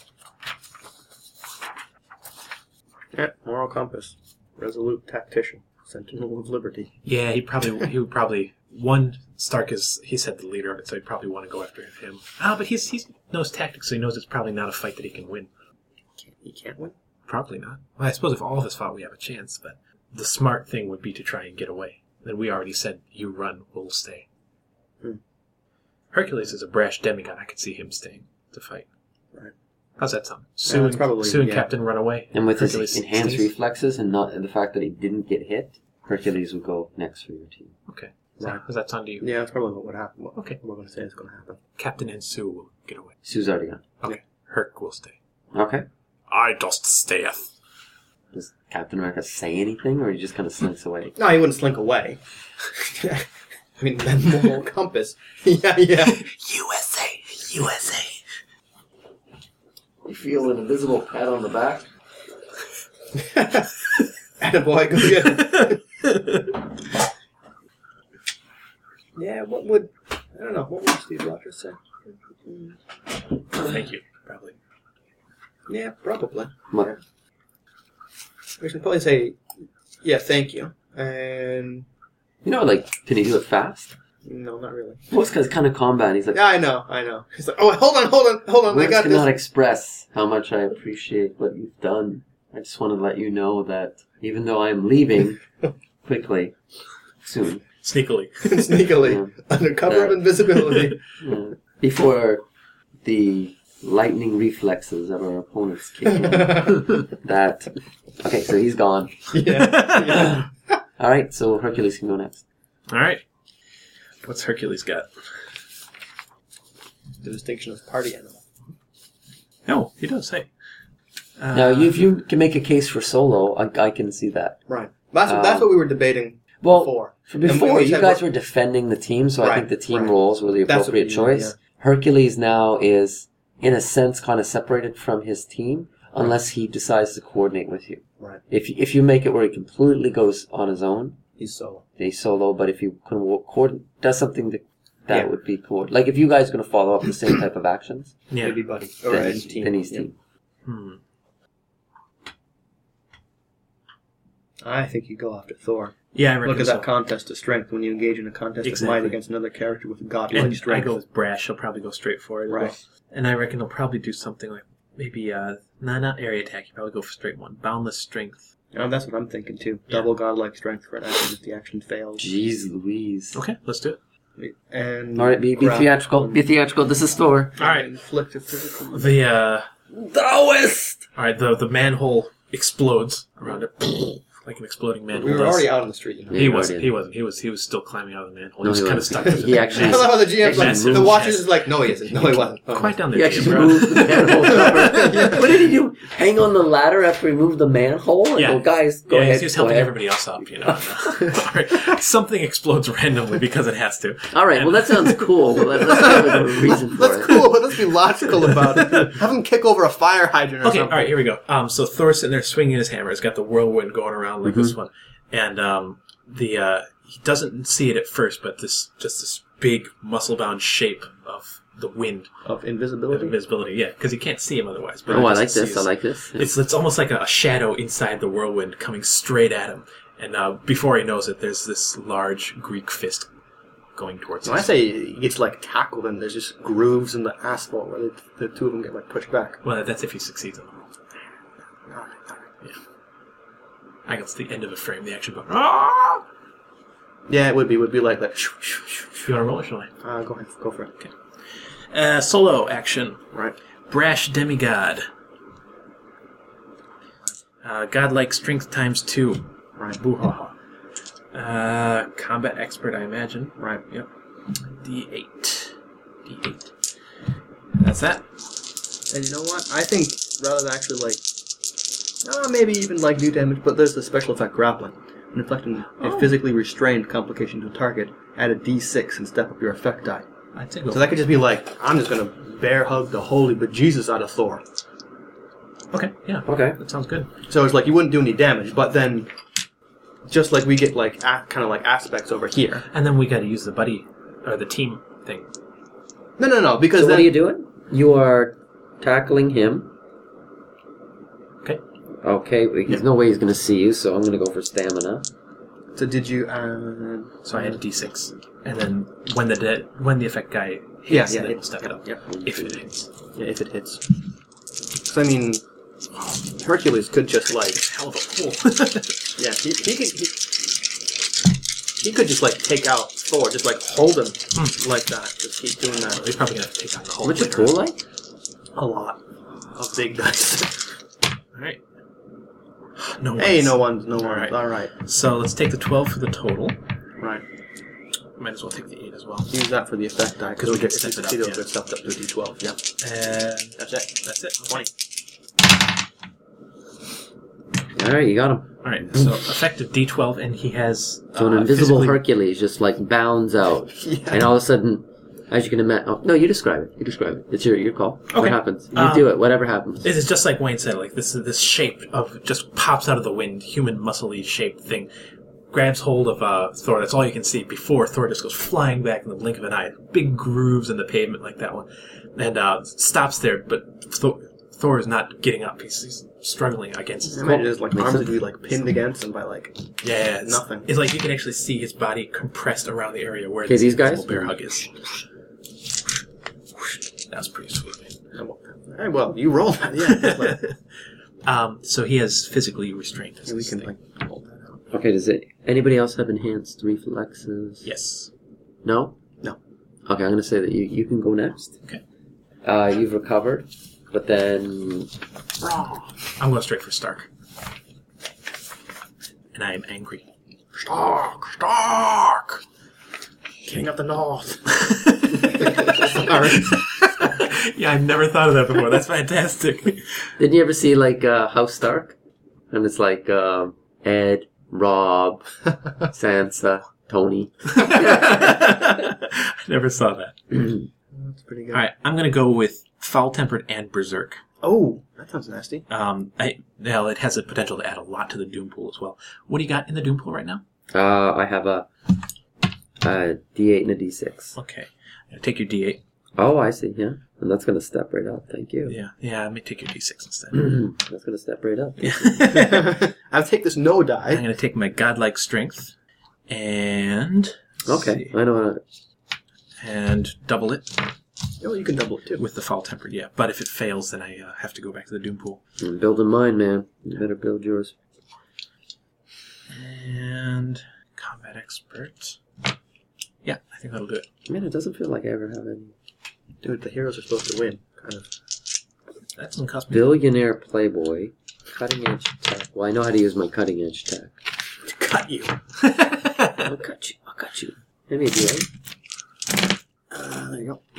Yeah, moral compass. Resolute tactician. Sentinel of liberty. Yeah, he probably he would probably one Stark is he said the leader of it, so he'd probably want to go after him. Ah, but he's he knows tactics, so he knows it's probably not a fight that he can win. Can't, he can't win. Probably not. Well, I suppose if all of us fought, we have a chance. But the smart thing would be to try and get away. Then we already said you run, we'll stay. Hmm. Hercules is a brash demigod. I could see him staying to fight. Right. How's that sound? Yeah, Sue, that's and, probably- Sue and yeah. Captain run away. And with Hercules his enhanced stays? reflexes and not and the fact that he didn't get hit, Hercules would go next for your team. Okay. Does that, does that sound to you? Yeah, that's probably what would happen. What Okay. we're going to say is going to happen. Captain and Sue will get away. Sue's already gone. Okay. Herc will stay. Okay. I just stayeth. Does Captain America say anything, or he just kind of slinks away? No, he wouldn't slink away. I mean, that moral compass. Yeah, yeah. U S A! U S You feel an invisible pat on the back? Attaboy, go get it. Yeah, what would... I don't know. What would Steve Rogers say? A! Thank you, probably. Yeah, probably. What? We should probably say, yeah, thank you. And... You know, like, can he do it fast? No, not really. Well, it's because it's kind of combat. He's like, Yeah, I know, I know. He's like, oh, hold on, hold on, hold on, I words got cannot this. express how much I appreciate what you've done. I just want to let you know that even though I'm leaving quickly, soon, Sneakily. Sneakily, Yeah. under cover of invisibility. uh, before the lightning reflexes of our opponents kick in, that... Okay, so he's gone. yeah, yeah. All right, so Hercules can go next. Alright. What's Hercules got? The distinction of party animal. No, he does say. Uh, Now, you, if you can make a case for solo, I, I can see that. Right. That's, Um, that's what we were debating Well, before. for And we- before, we you said guys we're- were defending the team, so I Right, think the team right. roles were the That's what appropriate we- choice. yeah. Hercules now is, in a sense, kind of separated from his team, unless he decides to coordinate with you. Right. If if you make it where he completely goes on his own, He's solo. he's solo. But if you can wo- coordinate, does something that that Yeah. would be cool. Like if you guys are going to follow up the same type of actions, Yeah. Maybe buddy. Or then, a he's- team. then he's Yeah. team. Hmm. I think you go after Thor. Yeah, I reckon Look at so. that contest of strength when you engage in a contest of Exactly. might against another character with godlike And I strength. go with Brash. He'll probably go straight for it. as Right. well. And I reckon he'll probably do something like maybe, uh, nah, not area attack. He'll probably go for straight one. Boundless strength. Oh, that's what I'm thinking too. Yeah. Double godlike strength for an action if the action fails. Jeez Louise! Okay, let's do it. And All right, be, be grapple theatrical. and- Be theatrical. This is Thor. All right. Inflict a physical. The, uh, Taoist. all right, the, the manhole explodes around it. Like an exploding manhole We were does. already out on the street. You know? Yeah. He we wasn't. already- He wasn't. He was. He was still climbing out of the manhole. No, he was he kind of wasn't. stuck. to the He actually- I love how the G M's like, Massive the Watchers chest. is like, no, he isn't. No, he wasn't. Oh, Quite down the He damn, actually bro. moved the manhole cover. What did he do? Hang on the ladder after he moved the manhole? And Yeah. go, guys, go yeah, ahead. he's just go helping ahead. everybody else up, you know. All right. Something explodes randomly because it has to. All right, well, that sounds cool. Well, let- let's have a reason for That's it. cool, but let's be logical about it. Have him kick over a fire hydrant or Okay, something. all right, here we go. Um, so Thor's sitting there swinging his hammer. He's got the whirlwind going around like this one, and um, the uh, he doesn't see it at first, but this just this big muscle-bound shape of the wind Of of invisibility? invisibility. Yeah, because he can't see him otherwise. But Oh, he I just like this. sees- I like this. It's it's almost like a, a shadow inside the whirlwind coming straight at him, and uh, before he knows it, there's this large Greek fist going towards When I him. say he gets like tackled and there's just grooves in the asphalt where the, the two of them get like pushed back. Well, that's if he succeeds on the roll. Yeah. I guess the end of the frame, the action button. Ah! Yeah, it would be. Would be like that. You want to roll it, shall I? Uh, go ahead, go for it. Okay. Uh, solo action. Right. Brash demigod. Uh, godlike strength times two. Right. Boo-ha-ha. Uh, combat expert, I imagine. Right. Yep. D eight. D eight. That's that. And you know what? I think rather than actually like, uh, maybe even like do damage, but there's the special effect grappling. When inflicting Oh. a physically restrained complication to a target, add a d six and step up your effect die. I'd say go. So that could just be like, I'm just gonna bear hug the holy bejesus out of Thor. Okay, yeah. Okay. That sounds good. So it's like you wouldn't do any damage, but then, just like we get like a, kind of like aspects over here. And then we got to use the buddy or the team thing. No, no, no, because So then what are you doing? You are tackling him. Okay. Okay, but there's no way he's going to see you, so I'm going to go for stamina. So did you? Uh, So I had a D six, and then when the de- when the effect guy hits, Yeah, yeah, then it- we'll step it up. yeah. If it hits. Yeah, if it hits. So I mean, Hercules could just like, Hell of a pull. yeah, he he could he, he could just like take out Thor, just like hold him like that, just keep doing that. He's probably gonna take on the whole. What's your later. tool like? A lot of big dice. All right. No one's. Hey, no one's, no one's. All right. All right. So let's take the twelve for the total. Right. Might as well take the eight as well. Use that for the effect die. 'Cause we get can step it up, It'll yeah. get stepped up to a D twelve. Yeah. And That's it. that's it. twenty. All right, you got him. All right. So effective D twelve, and he has. So an uh, invisible physically- Hercules just like bounds out, Yeah. and all of a sudden, as you can imagine, oh, no, you describe it. You describe it. It's your your call. What Okay. happens? You Um, do it. Whatever happens. It is just like Wayne said, like this this shape of just pops out of the wind, human muscly shaped thing, grabs hold of uh, Thor. That's all you can see before Thor just goes flying back in the blink of an eye. Big grooves in the pavement like that one, and uh, stops there. But Thor, Thor is not getting up. He's, he's struggling against. I imagine his like Makes arms sense. would be like pinned against him by like. Yeah, it's, Nothing. It's like you can actually see his body compressed around the area where Okay, this these guys? invisible bear hug is. That was pretty sweet. Hey, well, you roll that. Yeah. Like, Um, so he has physically restraint. As we this can thing. like hold that out. Okay. Does it? Anybody else have enhanced reflexes? Yes. No. No. Okay, I'm gonna say that you you can go next. Okay. Uh, you've recovered, but then I'm going straight for Stark. And I am angry. Stark! Stark! King of the North. Yeah, I've never thought of that before. That's fantastic. didn't you ever see like uh, House Stark? And it's like um, Ed, Rob, Sansa, Tony. I never saw that. That's pretty good. All right, I'm going to go with Foul-Tempered and Berserk. Oh, that sounds nasty. Um, I, well, it has the potential to add a lot to the Doom Pool as well. What do you got in the Doom Pool right now? Uh, I have a, a D eight and a D six. Okay. Take your D eight. Oh, I see. Yeah, and that's gonna step right up. Thank you. Yeah, yeah, let me take your D six instead. That's gonna step right up. Yeah. I'll take this no I'm die. going to take my godlike strength and let's Okay, see, I know. How to, and double it Oh, you can double it too. with the foul tempered. Yeah, but if it fails, then I uh, have to go back to the Doom Pool. I'm building mine, man. You better build yours. And combat expert. Yeah, I think that'll do it. Man, it doesn't feel like I ever have any. Dude, the heroes are supposed to win. Kind of. That doesn't cost me. Billionaire playboy, cutting edge tech. Well, I know how to use my cutting edge tech. to cut you. I'll cut you. I'll cut you. Give me a D eight. Uh, there you go.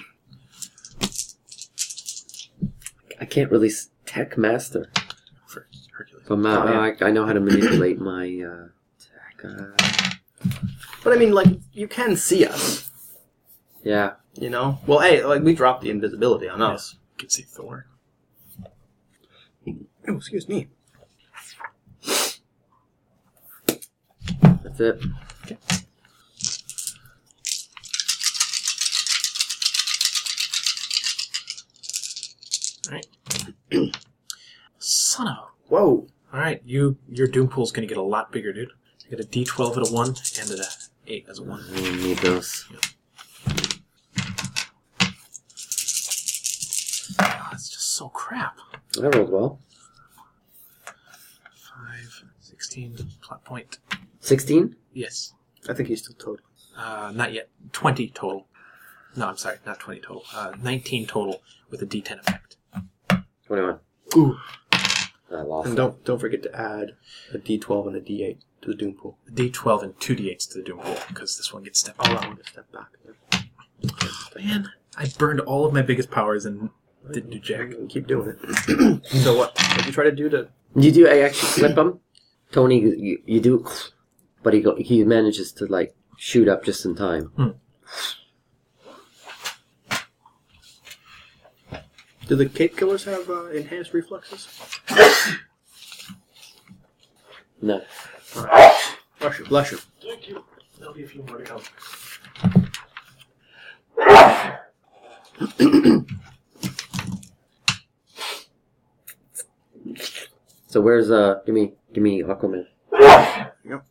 I can't really s- tech master, For Hercules. but my, Oh, yeah. I, I know how to manipulate my uh, tech. Uh, But I mean, like, you can see us. yeah. You know? Well, hey, like, we dropped the invisibility on us. You can see Thor. Oh, excuse me. That's it. Alright. Son of a... Whoa. Alright, you, your Doom Pool's gonna get a lot bigger, dude. You get a D twelve at a one and an eight as a one. I don't need those. Oh, that's just so crap. I rolled well. Five, sixteen, plot point. Sixteen. Yes. I think he's still total. Uh, not yet. twenty total. No, I'm sorry, not twenty total. Uh, nineteen total with a D ten effect. Twenty-one. Ooh. I lost. And don't don't forget to add a D twelve and a D eight to the Doom Pool. A D twelve and two D eights to the Doom Pool, because this one gets stepped Oh, up. I'm going to step back. Man, I burned all of my biggest powers and didn't do I jack. can keep doing it. So what? What did you try to do to... You do. I actually flip him. Tony, you, you do, but he go, he manages to like shoot up just in time. Hmm. Do the Cape Killers have uh, enhanced reflexes? No. Bless you. Bless you. Thank you. There'll be a few more to come. So where's uh? Give me, give me Aquaman. Yep.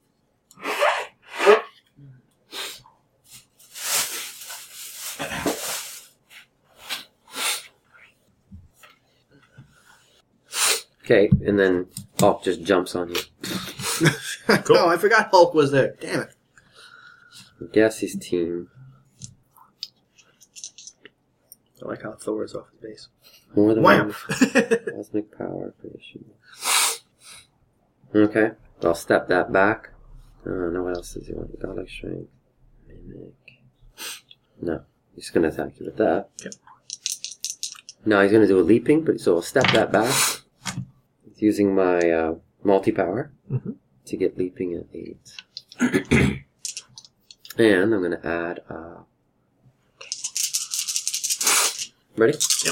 Okay, and then Hulk just jumps on you. Cool. Oh, I forgot Hulk was there. Damn it. Guess he's team. I like how Thor is off his base. More than Wham! one cosmic power creation. Okay. I'll step that back. I don't know what else does he want. Godlike strength. Mimic. No. He's going to attack you with that. Yep. No, he's going to do a leaping, but so I'll step that back. It's using my uh, multi-power Mm-hmm. to get leaping at eight. And I'm going to add... Uh... Ready? Yep.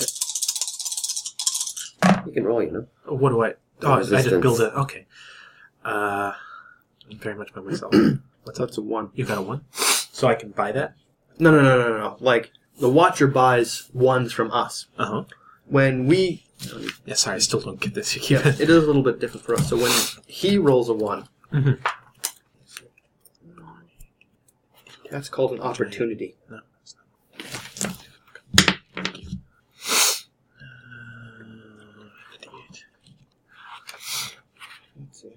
You can roll, you know. What do I... Oh, I just Resistance. build it. Okay. Uh, I'm very much by myself. What's up? That's a one. You got a one? So I can buy that? No, no, no, no, no, no. Like, the Watcher buys ones from us. Uh-huh. When we... Yeah, sorry, I still don't get this. You Yeah, keep it is a little bit different for us. So when he rolls a one, Mhm. that's called an opportunity. No, it's not. Thank you. Uh, fifty-eight. Let's see.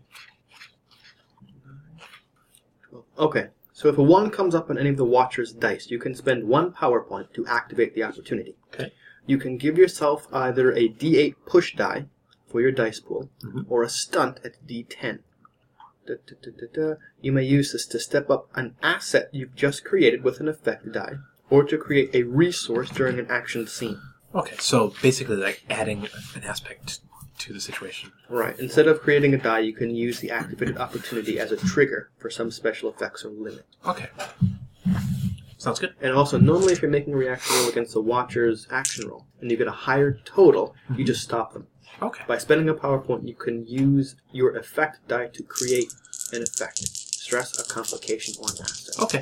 Okay, so if a one comes up on any of the Watcher's dice, you can spend one power point to activate the opportunity. Okay. You can give yourself either a D eight push die for your dice pool, Mhm. or a stunt at D ten. Da, da, da, da, da. You may use this to step up an asset you've just created with an effect die, or to create a resource during an action scene. Okay, so basically like adding an aspect to the situation. Right. Instead of creating a die, you can use the activated opportunity as a trigger for some special effects or limit. Okay. Sounds good. And also, normally if you're making a reaction roll against the Watcher's action roll, and you get a higher total, you just stop them. Okay. By spending a power point, you can use your effect die to create an effect. Stress, a complication, or an asset. Okay.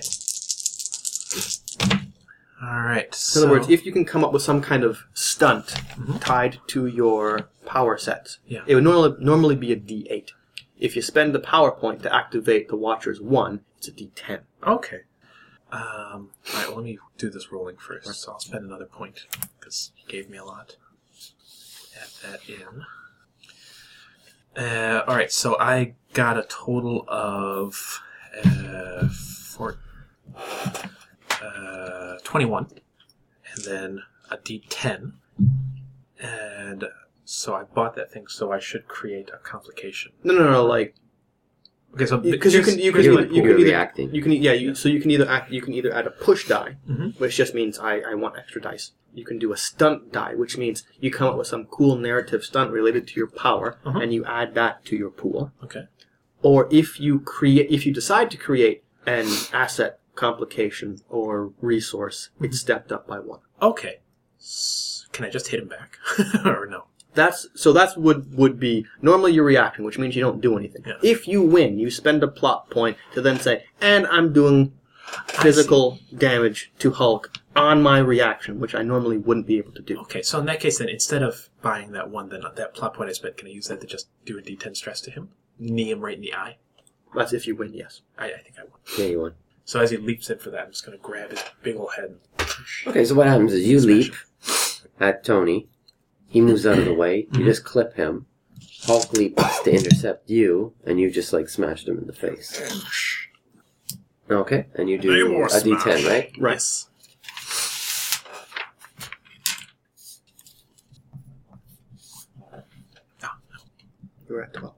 All right. In So, other words, if you can come up with some kind of stunt Mhm. tied to your power sets, Yeah. it would normally, normally be a D eight. If you spend the power point to activate the Watcher's one, it's a D ten. okay. Um, all right, well, let me do this rolling first. So I'll spend another point because he gave me a lot. Add that in. Uh, all right, so I got a total of uh, four, uh, twenty-one, and then a D ten, and so I bought that thing. So I should create a complication. No, no, no, like Okay, so because you can you can You're- either, you you're can either reacting. you can e- yeah you so you can either act you can either add a push die, Mhm. which just means I, I want extra dice. You can do a stunt die, which means you come up with some cool narrative stunt related to your power, Uh-huh. and you add that to your pool. Okay. Or if you create if you decide to create an asset, complication, or resource, it's stepped up by one. Okay. S- Can I just hit him back, or no? That's so that's would would be normally you're reacting, which means you don't do anything. Yeah. If you win, you spend a plot point to then say, and I'm doing physical damage to Hulk on my reaction, which I normally wouldn't be able to do. Okay, so in that case, then instead of buying that one, then that plot point I spent, can I use that to just do a D ten stress to him, knee him right in the eye? That's if you win, yes. I, I think I won. Yeah, you won. So as he leaps in for that, I'm just going to grab his big old head. Okay, so what happens is you Smash leap at Tony. He moves out of the way. You Mhm. just clip him. Hulk leaps to intercept you, and you just like smashed him in the face. Okay, and you do Namor a D ten, smash. right? Right. Yes. You're at twelve.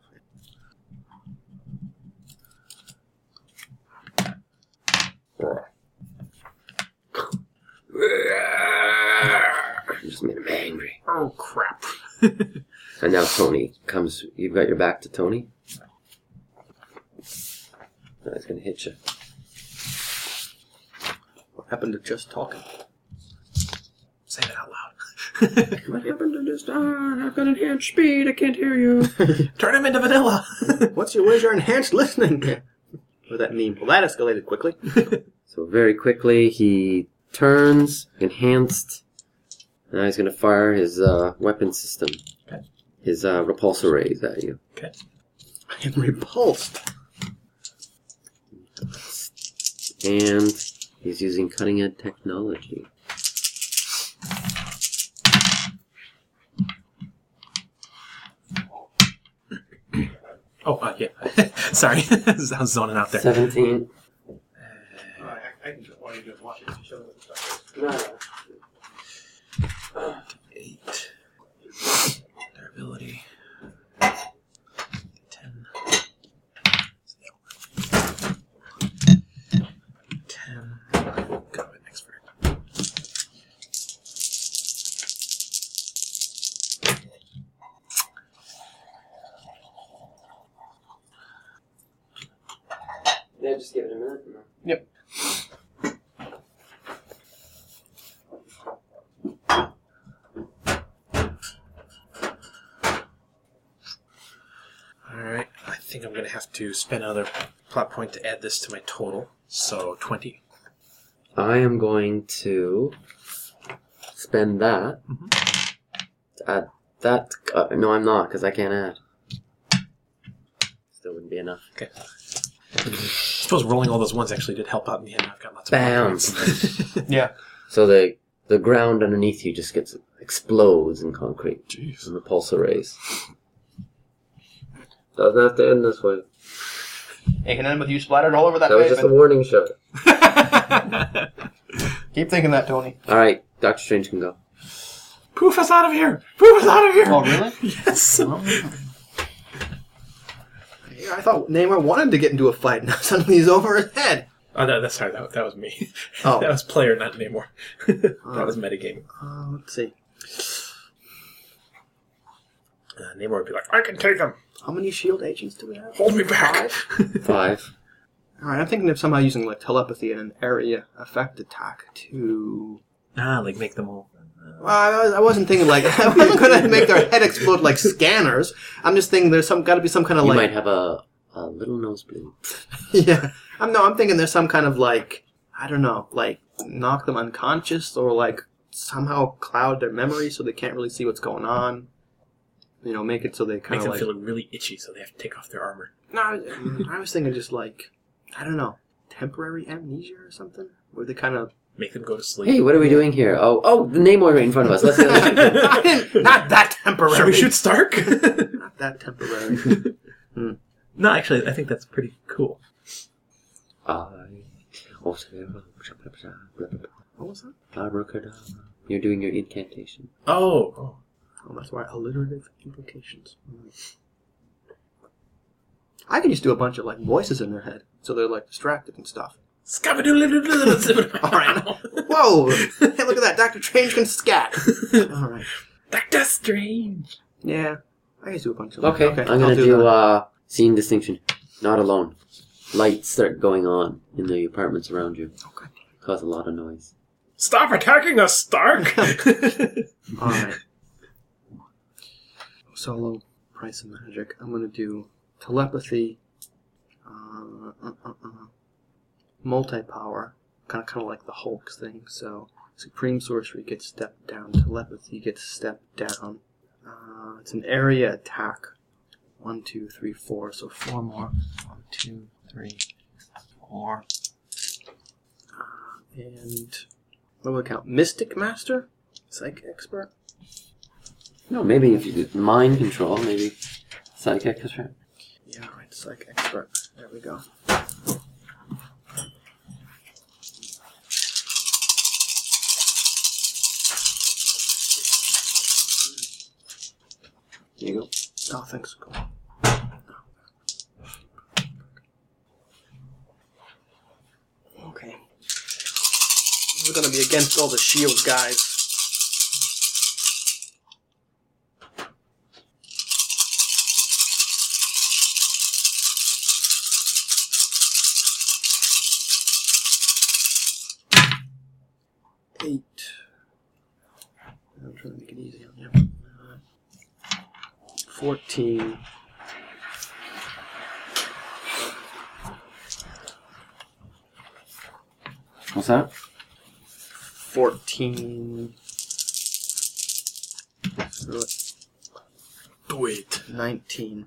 You just made him angry. Oh, crap. And now Tony comes. You've got your back to Tony. Now he's gonna hit you. What happened to just talking? Say that out loud. What happened to this? Ah, I've got enhanced speed. I can't hear you. Turn him into vanilla. What's your where's your enhanced listening? What that mean? Well, that escalated quickly. So very quickly he turns, enhanced. Now he's gonna fire his uh, weapon system. Okay. His uh, repulsor rays at you. Okay. I am repulsed. And he's using cutting edge technology. Oh, uh, yeah. Sorry. I was zoning out there. Seventeen. I can just, why you just watch it to show the stuff. Eight. Durability. Ten. just give it a minute? Yep. Alright, I think I'm going to have to spend another plot point to add this to my total. So, twenty. I am going to spend that. Mhm. To add that. Uh, no, I'm not, because I can't add. Still wouldn't be enough. Okay. I suppose rolling all those ones actually did help out in the end. I've got lots of Bam! points. Yeah. So the the ground underneath you just gets explodes in concrete. Jeez. And repulsor rays. Doesn't have to end this way. It can end with you splattered all over that, That was just a pavement. warning shot. Keep thinking that, Tony. Alright, Doctor Strange can go. Poof us out of here! Poof us out of here! Oh, really? Yes! Yeah, I thought Namor wanted to get into a fight, now suddenly he's over his head. Oh, no, that's sorry, that, that was me. Oh. That was player, not Namor. That was metagaming. Uh, let's see. Uh, Namor would be like, I can take him! How many shield agents do we have? Hold me back! Five? Five. Alright, I'm thinking of somehow using like telepathy and an area effect attack to... ah, like make them all... Well, I, was, I wasn't thinking like... I wasn't going to make their head explode like scanners. I'm just thinking there's some got to be some kind of You like... might have a, a little nosebleed. Yeah. I'm, no, I'm thinking there's some kind of like... I don't know, like knock them unconscious or like somehow cloud their memory so they can't really see what's going on. You know, make it so they kind Make of them like... feel really itchy so they have to take off their armor. No, I, I was thinking just like... I don't know. Temporary amnesia or something? Where they kind of... Make them go to sleep. Hey, what are we doing here? Oh, oh, the Namor right in front of us. Let's go. I didn't, not that temporary. Should we shoot Stark? Not that temporary. No, actually, I think that's pretty cool. I... What was that? Abracadabra. You're doing your incantation. Oh. oh. Oh, that's why alliterative implications. I could just do a bunch of like voices in their head, so they're like distracted and stuff. All right. Whoa! Hey, look at that. Doctor Strange can scat. All right. Doctor Strange. Yeah, I can do a bunch of. Okay, okay I'm I'll gonna do, do, that. uh, scene distinction. Not alone. Lights start going on in the apartments around you. Okay. Cause a lot of noise. Stop attacking us, Stark. All right. Solo, price of magic. I'm gonna do telepathy. Uh, uh, uh, uh. Multi-power, kind of, kind of like the Hulk's thing. So, supreme sorcery gets stepped down. Telepathy gets stepped down. Uh, it's an area attack. One, two, three, four. So four more. One, two, three, four. Uh, and what will I count? Mystic Master, Psychic Expert. No, maybe if you do mind control, maybe psychic is right. Yeah, right. Psychic Expert. There we go. There you go. Oh, thanks. Cool. Okay. We're gonna be against all the shield guys. Eight. I'm trying to make it easy on you. Fourteen. What's that? Fourteen. Wait. Nineteen.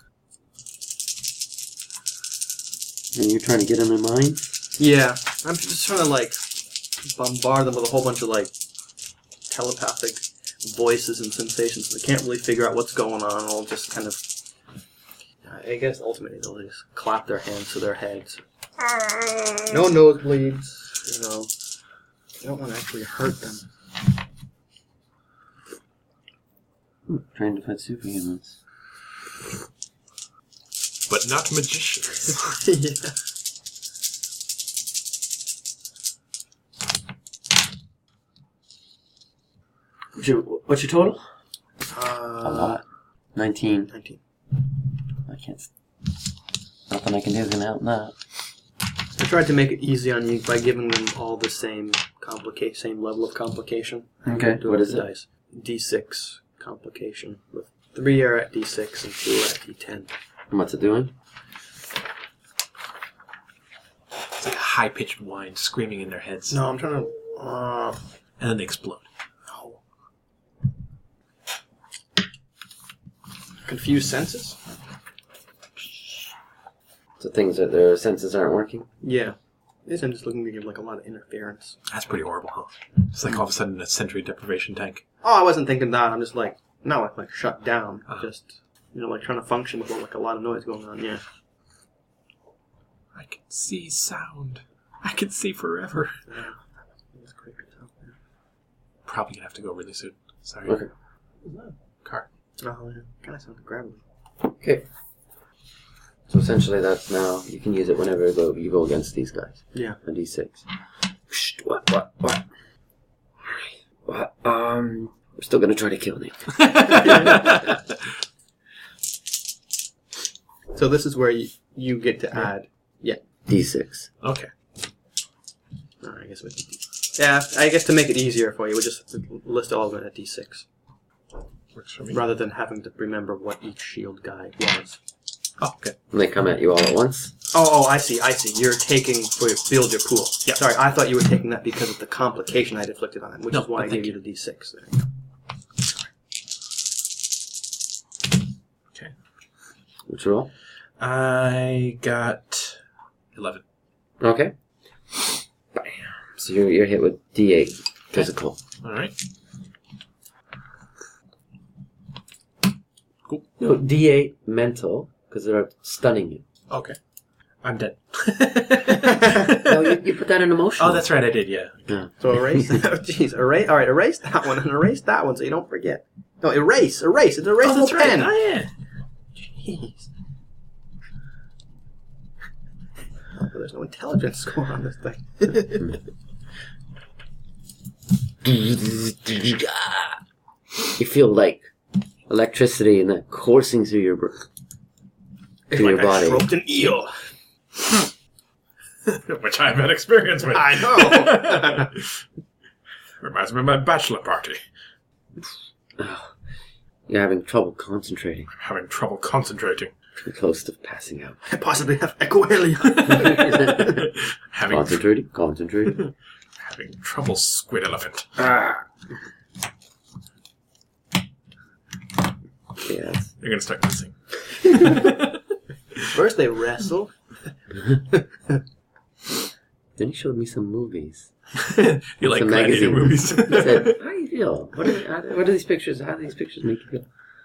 And you're trying to get in their mind? Yeah, I'm just trying to like bombard them with a whole bunch of like telepathic voices and sensations. They can't really figure out what's going on. They'll just kind of, I guess, ultimately they'll just clap their hands to their heads. No nosebleeds. You know, you don't want to actually hurt them. Hmm, trying to fight superhumans. But not magicians. Yeah. What's your, what's your total? Uh, A lot. Nineteen. Nineteen. I can't. Nothing I can do is gonna help that. tried to make it easy on you by giving them all the same complica- same level of complication. Okay. Do What with is the it? dice. D six complication. With three are at D six and two are at D ten. And what's it doing? It's like a high-pitched whine screaming in their heads. No, I'm trying to... Uh, And then they explode. no. Confused senses? So things that their senses aren't working? Yeah. This I'm just looking to give like a lot of interference. That's pretty horrible, huh? It's like all of a sudden a sensory deprivation tank. Oh, I wasn't thinking that. I'm just like, not like, like shut down. Uh-huh. Just, you know, like trying to function with like a lot of noise going on, yeah. I can see sound. I can see forever. Yeah. It's creepy as hell. Yeah. Probably gonna have to go really soon. Sorry. Okay. Car. Oh, yeah. Kind of sounded gravelly. Okay. So essentially that's now, you can use it whenever you go, you go against these guys. Yeah. A D six. Shh, what, what, what? What, um, we're still gonna try to kill Nick. So this is where you, you get to add, yeah. D six. Okay. Oh, I guess we can, yeah, I guess to make it easier for you, we just list all of them at D six. Works for me. Rather than having to remember what each shield guy was. Oh, okay. And they come at you all at once. Oh, oh, I see, I see. You're taking for your, build your pool. Yeah. Sorry, I thought you were taking that because of the complication I'd inflicted on him, which No, is why I but gave thank you you. the D six. There you go. Okay. Which roll? I got eleven. Okay. Bam. So you're, you're hit with D eight. Physical. All right. Cool. No, D eight mental, because they're stunning you. Okay. I'm dead. No, you, you put that in emotion. Oh, that's right. I did. Yeah. Yeah. So erase that. Oh, jeez, erase. All right, erase that one and erase that one so you don't forget. No, erase, erase. It's an erasable Oh, that's right. pen. Oh, yeah. Jeez. Oh, but there's no intelligence score on this thing. You feel like electricity and that coursing through your br- through your like I body. stroked an eel. Which I've had experience with. I know. Reminds me of my bachelor party. Oh, you're having trouble concentrating. I'm having trouble concentrating. You're close to passing out. I possibly have echoelia. having Concentrating, concentrating. having trouble, squid elephant. Ah. Yes. You're gonna start missing. First they wrestle. Then he showed me some movies. You like Some gladiator magazine. movies. He said, "How do you feel? What are, how, what are these pictures? How do these pictures make you feel?"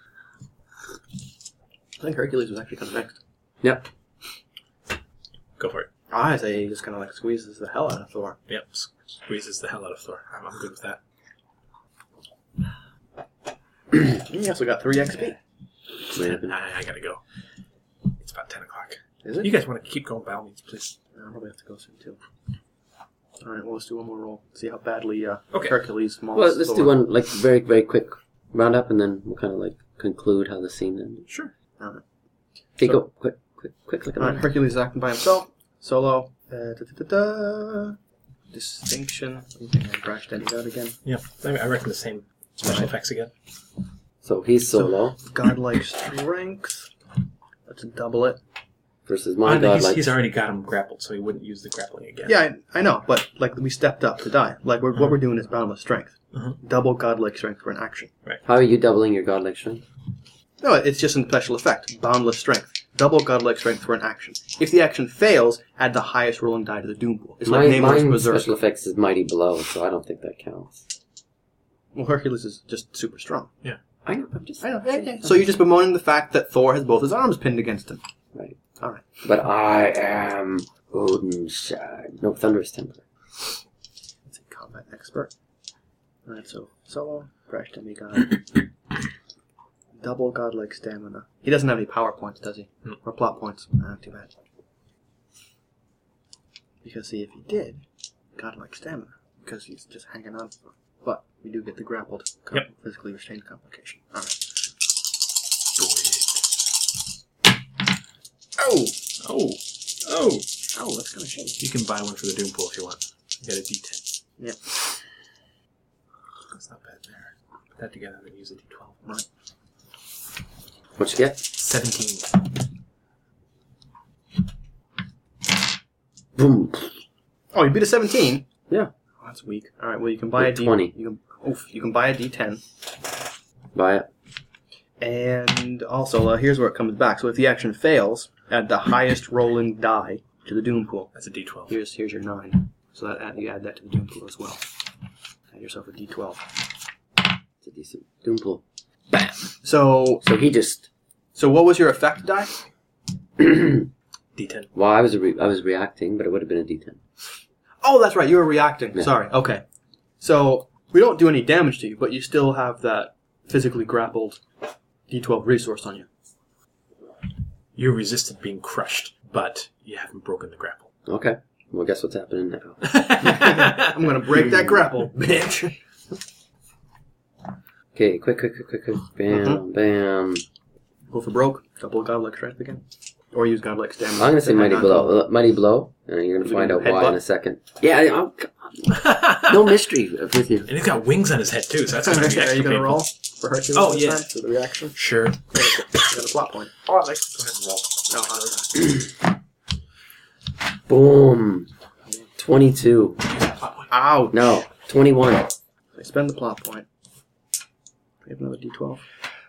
I think Hercules was actually kind of next. Yep. Go for it. I say he just kind of like squeezes the hell out of Thor. Yep. s- Squeezes the hell out of Thor. I'm, I'm good with that. He also got three X P. I, I gotta go. It's about ten o'clock. Is it? You guys want to keep going by all means, please. I'll probably have to go soon too. All right, well, let's do one more roll. See how badly uh, Okay. Hercules mauls Well, let's Thor. do one like very, very quick roundup, and then we'll kind of like conclude how the scene ended. Sure. All right. Okay, So- go quick, quick, quick. Like All right, Hercules is acting by himself. Solo. Uh, da, da, da, da. Distinction. You think I brushed any out again? Yeah. I, I reckon the same special effects again. So he's solo Godlike strength. Let's double it. versus I my think god. he's, Like he's already got him grappled, so he wouldn't use the grappling again. Yeah, I, I know, but like we stepped up to die. Like we're, what we're doing is boundless strength. Mhm. Double godlike strength for an action. how are you doubling your godlike strength? No, it's just an special effect. Boundless strength. Double godlike strength for an action. If the action fails, add the highest rolling die to the Doom Pool. It's like My Namor's mine Berserk. special effects is mighty blow, so I don't think that counts. Well, Hercules is just super strong. I know. I'm just. I know. Yeah, yeah. So you're just bemoaning the fact that Thor has both his arms pinned against him. Right. All right. But I am Odin's side. No, Thunderous Temper. It's a combat expert. All right. So solo, fresh demigod, double godlike stamina. He doesn't have any power points, does he? No. Or plot points? Ah, too bad. Because see, if he did, godlike stamina, because he's just hanging on. But we do get the grappled, com- Yep. physically restrained complication. All right. Do it. Oh, Oh. Oh. ouch! Oh, that's kind of shitty. You can buy one for the Doom Pool if you want. You got a D ten. Yep. That's not bad there. Put that together and use a D twelve. Right. What you get? seventeen. Boom. Oh, you beat a seventeen? Yeah. Oh, that's weak. All right, well, you can buy a D... twenty. You can, oof, you can buy a D ten. Buy it. And also, uh, here's where it comes back. So if the action fails, add the highest rolling die to the Doom Pool. That's a D twelve. Here's here's your nine. So that add, you add that to the Doom Pool as well. Add yourself a D twelve. It's a decent Doom Pool. Bam! So, So he just... so what was your effect die? D ten. Well, I was re- I was reacting, but it would have been a D ten. Oh, that's right. You were reacting. Yeah. Sorry. Okay. So we don't do any damage to you, but you still have that physically grappled D twelve resource on you. You resisted being crushed, but you haven't broken the grapple. Okay. Well, guess what's happening now? I'm gonna break that grapple, bitch. Okay, quick, quick, quick, quick, quick. Bam, Mhm. bam. Go for broke. Double godlike strength again, or use godlike stamina. I'm gonna say Mighty Not Blow. Uh, Mighty Blow, and you're gonna Is it find out gonna why in headbutt? a second. Yeah, I- I'm, no mystery with you. And he's got wings on his head, too, so that's going to be Are extra you gonna painful. roll for Hercules? Oh, this yeah. time for the reaction. Sure. You got a plot point. Oh, I like to go ahead and roll. No, uh, Boom. twenty-two. Ouch. No, twenty-one. I spend the plot point. I have another D twelve.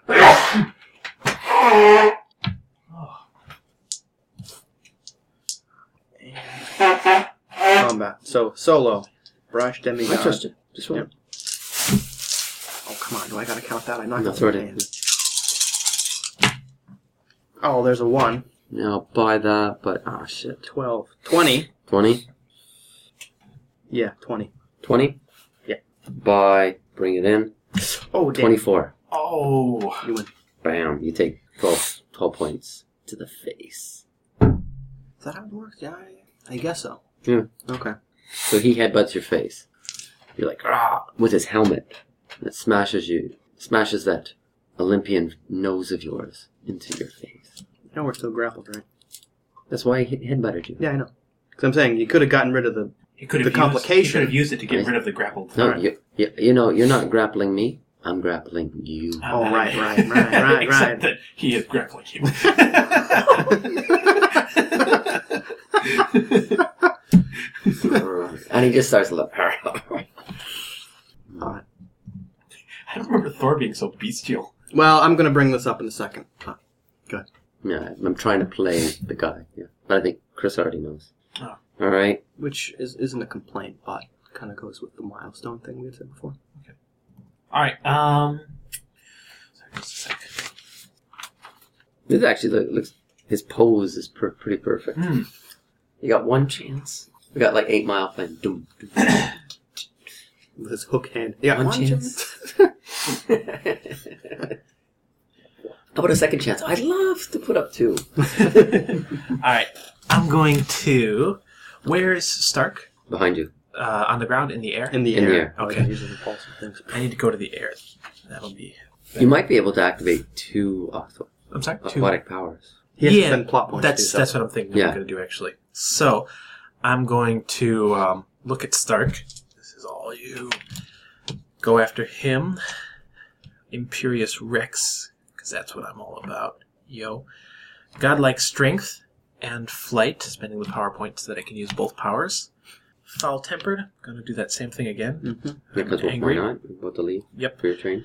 Combat. So, solo. Brush, demigod. I trust you. Just one. Yep. Oh, come on. Do I gotta count that? I knocked No, out throw it the in. hand. Oh, there's a one. Yeah, I'll buy that, but, oh shit. twelve. twenty. twenty? Yeah, twenty. twenty? Yeah. Buy, bring it in. Oh, damn. twenty-four. Oh. You win. Bam. You take twelve, twelve points to the face. Is that how it works? Yeah, I, I guess so. Yeah. Okay. So he headbutts your face. You're like, ah, with his helmet. And it smashes you, smashes that Olympian nose of yours into your face. No, we're still grappled, right? That's why he headbutted you. Yeah, I know. Because I'm saying you could have gotten rid of the... He could The have complication. Used, he could have used it to get rid of the grappled. No, Alright. you, you, you know, you're not grappling me. I'm grappling you. Oh, right, right, right, right, Except right. that he is grappling you. And he just starts looking. Alright. I don't remember Thor being so bestial. Well, I'm going to bring this up in a second. Huh. Yeah, I'm trying to play the guy. Yeah, but I think Chris already knows. Oh. All right. Which is, isn't a complaint, but kind of goes with the milestone thing we had said before. Alright, um... Sorry, just a second. This actually look, looks. His pose is per, pretty perfect. Hmm. You got one chance. We got like eight mile plan. Doom. doom. With his hook hand. Yeah, One chance. How about a second chance? I'd love to put up two. Alright, I'm going to... Where's Stark? Behind you. Uh, on the ground, in the air? In the In air. the air. Oh, Okay. yeah, these are repulsive things. I need to go to the air. That'll be... You might be able to activate two aqu- I'm sorry? Two. aquatic powers. He has to Yeah, spend plot points. to do That's so. that's what I'm thinking Yeah. I'm going to do, actually. So, I'm going to um, look at Stark. This is all you. Go after him. Imperious Rex, because that's what I'm all about. Yo. Godlike Strength and Flight, spending the power point so that I can use both powers. Foul-tempered. Going to do that same thing again. Mm-hmm. Because I'm why angry. not? You're about to leave Yep. for your train.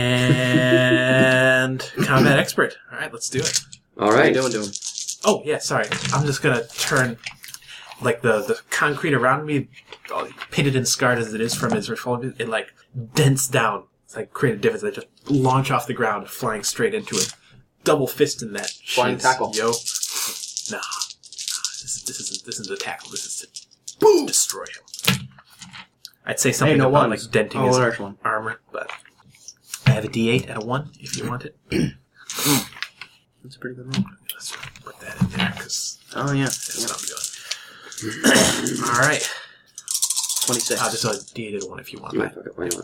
And Combat Expert. All right, let's do it. All What are right. you doing to him? Oh, yeah, sorry. I'm just going to turn, like, the, the concrete around me, all pitted and scarred as it is from his reform, it, like, dents down. It's like, create a divot. I just launch off the ground, flying straight into it. Double fist in that. Flying shiz, tackle. Yo. Nah. This, is, this, isn't, this isn't a tackle. This is to boom, destroy him. I'd say something Hey, no about, ones. like, denting Oh, his there's one. armor, but I have a D eight at a one, if you want it. That's a pretty good roll. Let's put that in there, because Oh, yeah. that's yeah. what I'm doing. All right. twenty-six. Uh, just a D eight at a one if you want. Yeah, Right? fuck it, why not?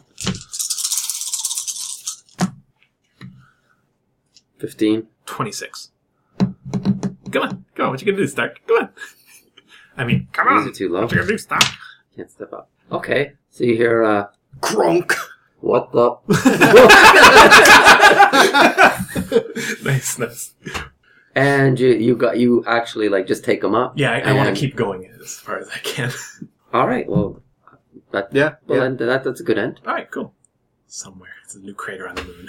Fifteen. twenty-six. Come on. Come on. What you going to do, Stark? Come on. I mean, come These on. are too low. What you gonna do? Stop. Can't step up. Okay. So you hear, uh, Crunk. what the? Nice, nice. And you, you got, you actually, like, just take them up? Yeah, I, I want And- to keep going as far as I can. All right. Well, that, Yeah, well, yeah. then that, that's a good end. All right, cool. Somewhere. It's a new crater on the moon.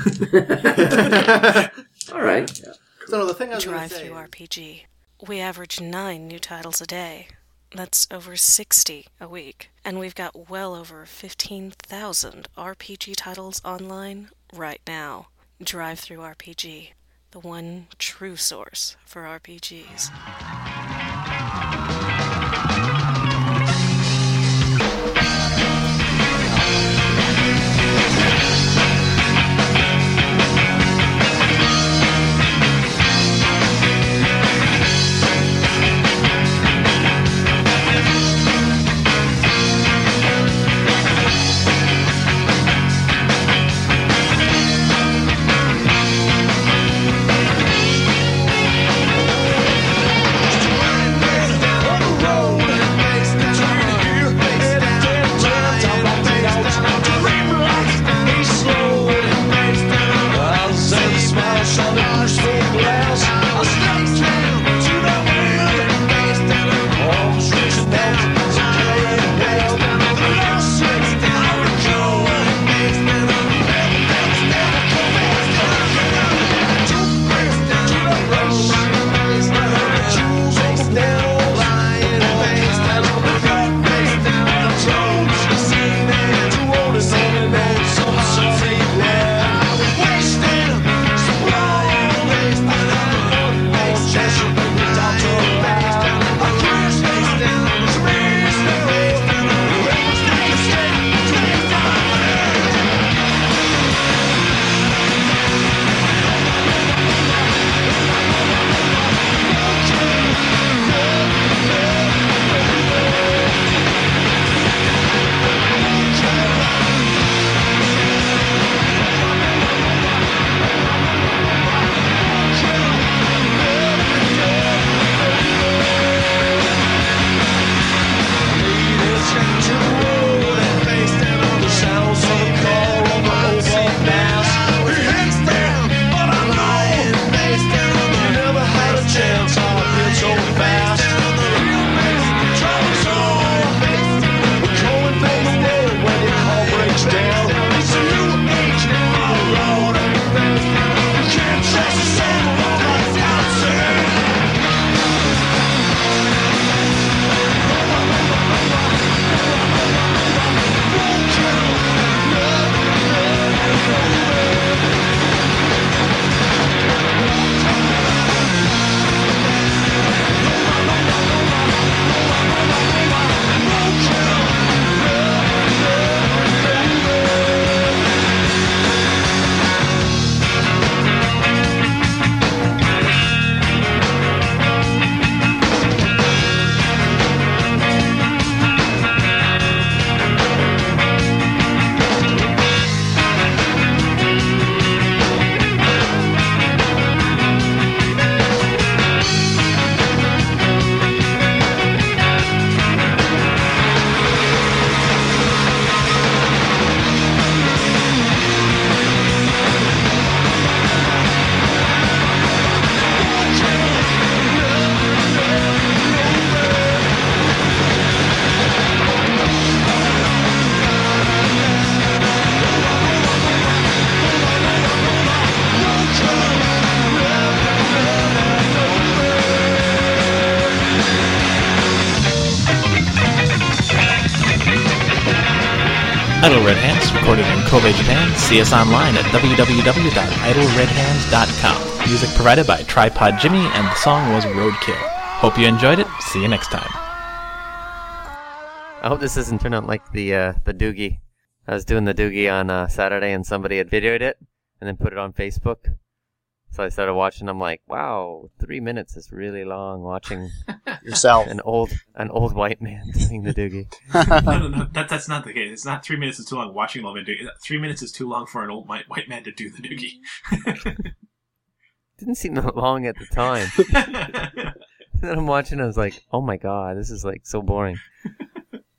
All right. So no, the thing I was going to Drive say. Through R P G. We average nine new titles a day. That's over sixty a week. And we've got well over fifteen thousand R P G titles online right now. Drive Through R P G. The one true source for R P Gs. Idle Red Hands, recorded in Kobe, Japan. See us online at w w w dot idle red hands dot com. Music provided by Tripod Jimmy, and the song was Roadkill. Hope you enjoyed it. See you next time. I hope this doesn't turn out like the uh, the Doogie. I was doing the Doogie on uh, Saturday, and somebody had videoed it and then put it on Facebook. So I started watching. I'm like, wow, three minutes is really long. Watching Yourself. an old an old white man doing the Doogie. no, no, no. That, that's not the case. It's not three minutes is too long watching an old man do it. Three minutes is too long for an old white, white man to do the doogie. Didn't seem that long at the time. then I'm watching. I was like, oh my god, this is like so boring.